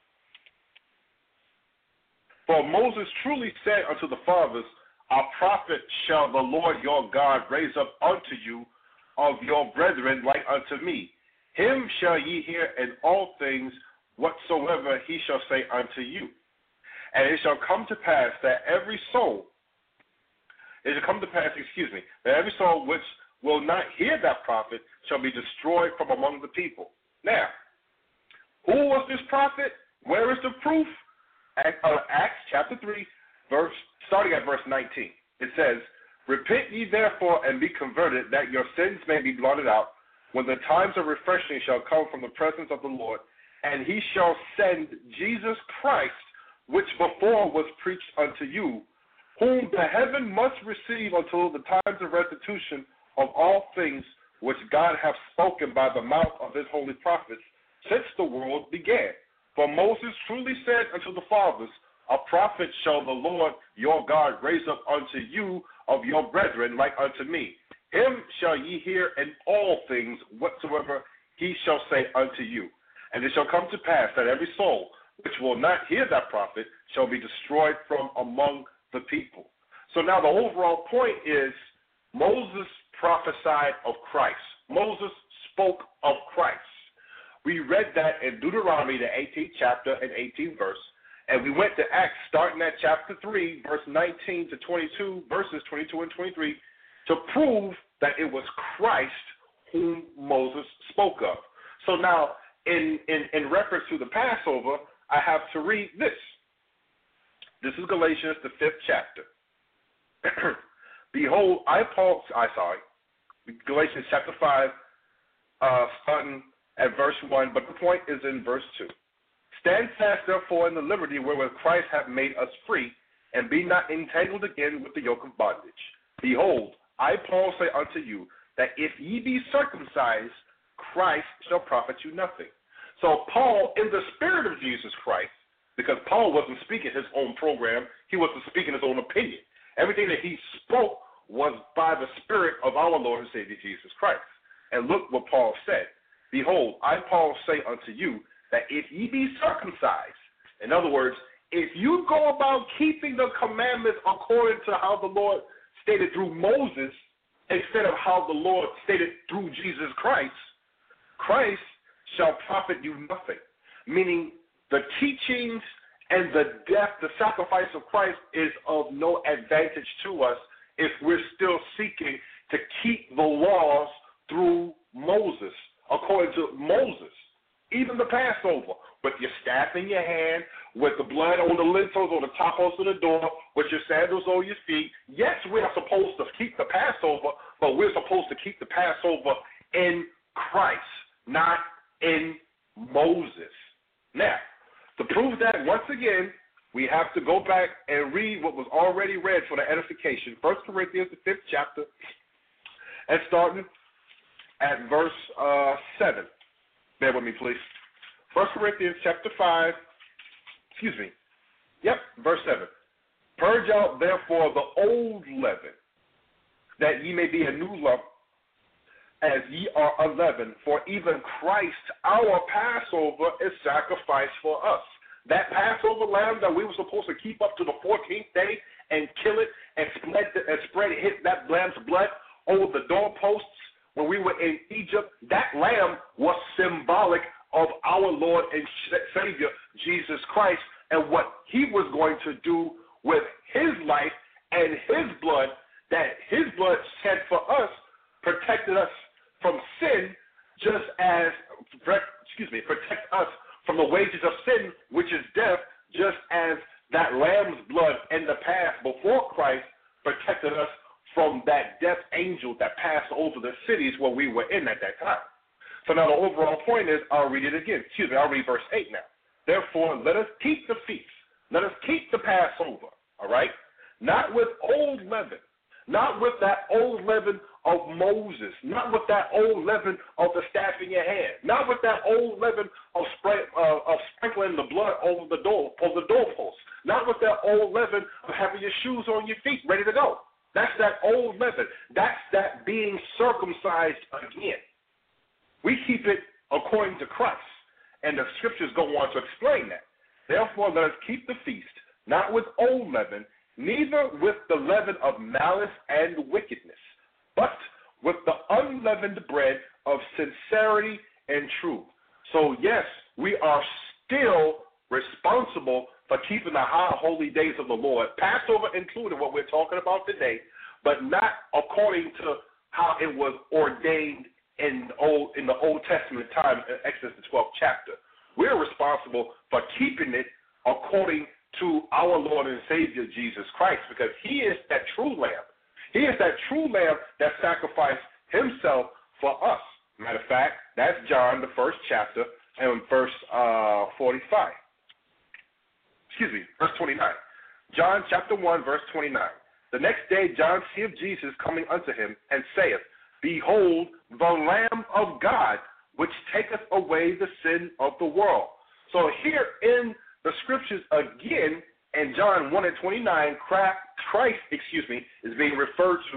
For Moses truly said unto the fathers, A prophet shall the Lord your God raise up unto you of your brethren like unto me. Him shall ye hear in all things whatsoever he shall say unto you. And it shall come to pass that every soul, that every soul which will not hear that prophet shall be destroyed from among the people. Now, who was this prophet? Where is the proof? Acts chapter 3, starting at verse 19. It says, Repent ye therefore and be converted, that your sins may be blotted out, when the times of refreshing shall come from the presence of the Lord, and he shall send Jesus Christ, which before was preached unto you, whom the heaven must receive until the times of restitution of all things which God hath spoken by the mouth of his holy prophets since the world began. For Moses truly said unto the fathers, A prophet shall the Lord your God raise up unto you of your brethren like unto me. him shall ye hear in all things whatsoever he shall say unto you. And it shall come to pass that every soul which will not hear that prophet shall be destroyed from among the people. So now the overall point is Moses prophesied of Christ. Moses spoke of Christ. We read that in Deuteronomy, the 18th chapter and 18th verse. And we went to Acts, starting at chapter 3, verse 19 to 22, verses 22 and 23, to prove that it was Christ whom Moses spoke of. So now, in reference to the Passover, I have to read this. This is Galatians, the 5th chapter. Behold, Galatians chapter 5, starting at verse 1, but the point is in verse 2. Stand fast, therefore, in the liberty wherewith Christ hath made us free, and be not entangled again with the yoke of bondage. Behold, I, Paul, say unto you, that if ye be circumcised, Christ shall profit you nothing. So Paul, in the spirit of Jesus Christ, because Paul wasn't speaking his own program, he wasn't speaking his own opinion. Everything that he spoke was by the Spirit of our Lord and Savior Jesus Christ. And look what Paul said. Behold, I, Paul, say unto you, that if ye be circumcised, in other words, if you go about keeping the commandments according to how the Lord stated through Moses, instead of how the Lord stated through Jesus Christ, Christ shall profit you nothing. Meaning the teachings and the death, the sacrifice of Christ is of no advantage to us if we're still seeking to keep the laws through Moses, according to Moses. Even the Passover, with your staff in your hand, with the blood on the lintels, on the top post of the door, with your sandals on your feet. Yes, we are supposed to keep the Passover, but we're supposed to keep the Passover in Christ, not in Moses. Now, to prove that, once again, we have to go back and read what was already read for the edification. 1 Corinthians, the 5th chapter, and starting at verse 7. Bear with me, please. 1 Corinthians chapter 5, verse 7. Purge out, therefore, the old leaven, that ye may be a new lump, as ye are unleavened. For even Christ, our Passover, is sacrificed for us. That Passover lamb that we were supposed to keep up to the 14th day and kill it and spread that lamb's blood over the doorposts, when we were in Egypt, that lamb was symbolic of our Lord and Savior, Jesus Christ, and what he was going to do with his life and his blood, that his blood shed for us, protected us from sin, just as, protect us from the wages of sin, which is death, just as that lamb's blood in the past before Christ protected us from that death angel that passed over the cities where we were in at that time. So now the overall point is, I'll read it again. I'll read verse 8 now. Therefore, let us keep the feast. Let us keep the Passover, all right? Not with old leaven, not with that old leaven of Moses, not with that old leaven of the staff in your hand, not with that old leaven of sprinkling the blood over the doorpost, not with that old leaven of having your shoes on your feet ready to go. That's that old leaven. That's that being circumcised again. We keep it according to Christ, and the scriptures go on to explain that. Therefore, let us keep the feast, not with old leaven, neither with the leaven of malice and wickedness, but with the unleavened bread of sincerity and truth. So, yes, we are still responsible for keeping the high holy days of the Lord, Passover included, what we're talking about today, but not according to how it was ordained in the Old Testament time in Exodus the 12th chapter. We're responsible for keeping it according to our Lord and Savior Jesus Christ, because he is that true lamb. He is that true lamb that sacrificed himself for us. Matter of fact, that's John, the 1st chapter, and verse 45. Verse 29. John chapter 1, verse 29. The next day John seeth Jesus coming unto him, and saith, Behold, the Lamb of God, which taketh away the sin of the world. So here in the scriptures again, in John 1 and 29, Christ is being referred to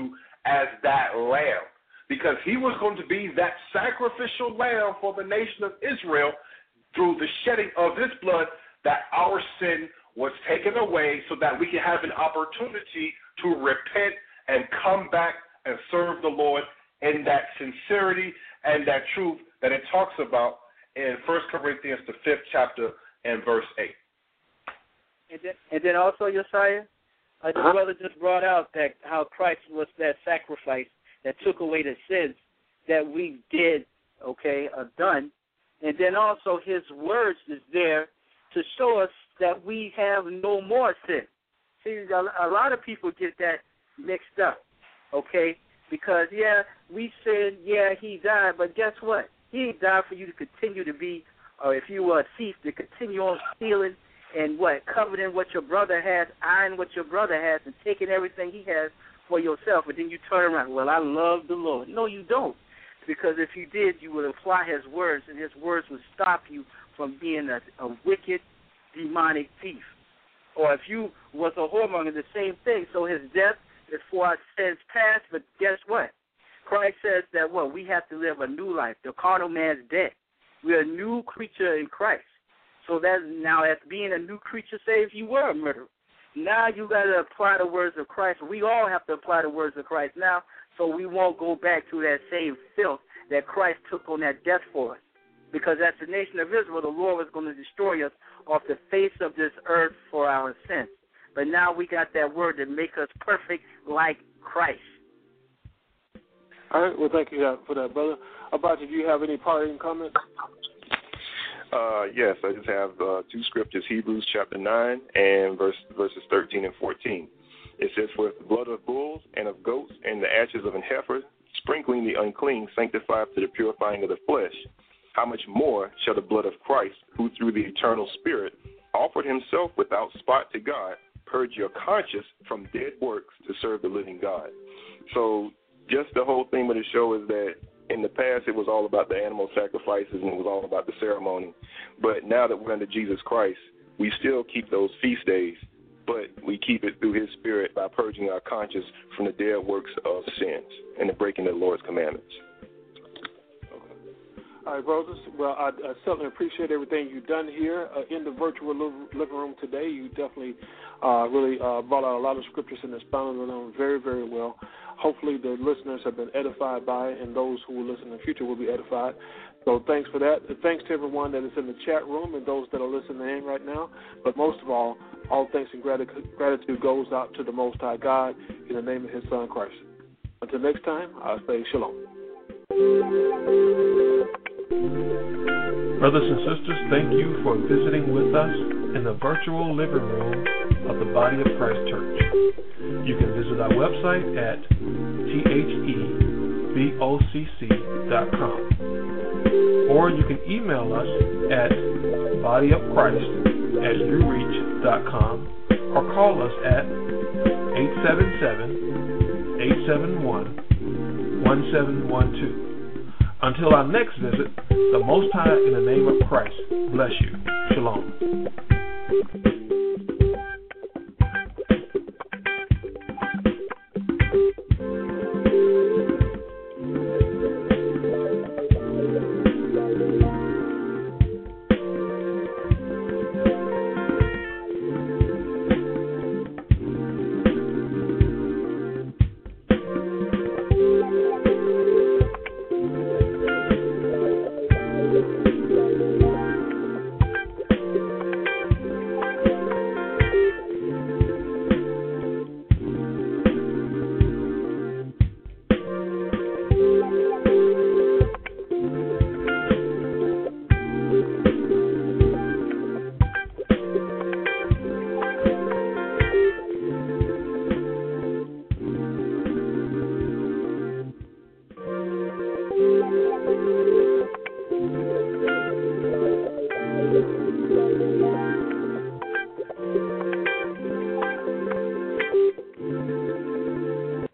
as that lamb, because he was going to be that sacrificial lamb for the nation of Israel through the shedding of his blood, that our sin was taken away so that we can have an opportunity to repent and come back and serve the Lord in that sincerity and that truth that it talks about in 1 Corinthians, the 5th chapter, and verse 8. And then also, Josiah, the brother just brought out that how Christ was that sacrifice that took away the sins that we did, done. And then also his words is there to show us that we have no more sin. See, a lot of people get that mixed up, because, we said, he died, but guess what? He died for you to continue to be, or if you were a thief, to continue on stealing and coveting what your brother has, eyeing what your brother has, and taking everything he has for yourself, and then you turn around, well, I love the Lord. No, you don't, because if you did, you would apply his words, and his words would stop you from being a wicked, demonic thief. Or if you was a whoremonger, the same thing. So his death is for our sins past, but guess what? Christ says that we have to live a new life. The carnal man's dead. We're a new creature in Christ. So that's now, as being a new creature, say if you were a murderer, now you got to apply the words of Christ. We all have to apply the words of Christ now, so we won't go back to that same filth that Christ took on that death for us. Because as the nation of Israel, the Lord was going to destroy us off the face of this earth for our sins. But now we got that word to make us perfect like Christ. All right. Well, thank you for that, brother. Abacha, do you have any parting comments? Yes, I just have two scriptures, Hebrews chapter 9 and verses 13 and 14. It says, for if the blood of bulls and of goats and the ashes of an heifer, sprinkling the unclean, sanctified to the purifying of the flesh, how much more shall the blood of Christ, who through the eternal Spirit offered himself without spot to God, purge your conscience from dead works to serve the living God. So just the whole theme of the show is that in the past it was all about the animal sacrifices and it was all about the ceremony. But now that we're under Jesus Christ, we still keep those feast days, but we keep it through his Spirit by purging our conscience from the dead works of sins and the breaking of the Lord's commandments. All right, brothers. Well, I certainly appreciate everything you've done here in the virtual living room today. You definitely really brought out a lot of scriptures and expounded on them very, very well. Hopefully the listeners have been edified by it, and those who will listen in the future will be edified. So thanks for that. Thanks to everyone that is in the chat room and those that are listening in right now. But most of all thanks and gratitude goes out to the Most High God in the name of his Son, Christ. Until next time, I'll say shalom. Brothers and sisters, thank you for visiting with us in the virtual living room of the Body of Christ Church. You can visit our website at thebocc.com, or you can email us at bodyofchrist@newreach.com, or call us at 877-871-1712. Until our next visit, the Most High in the name of Christ bless you. Shalom.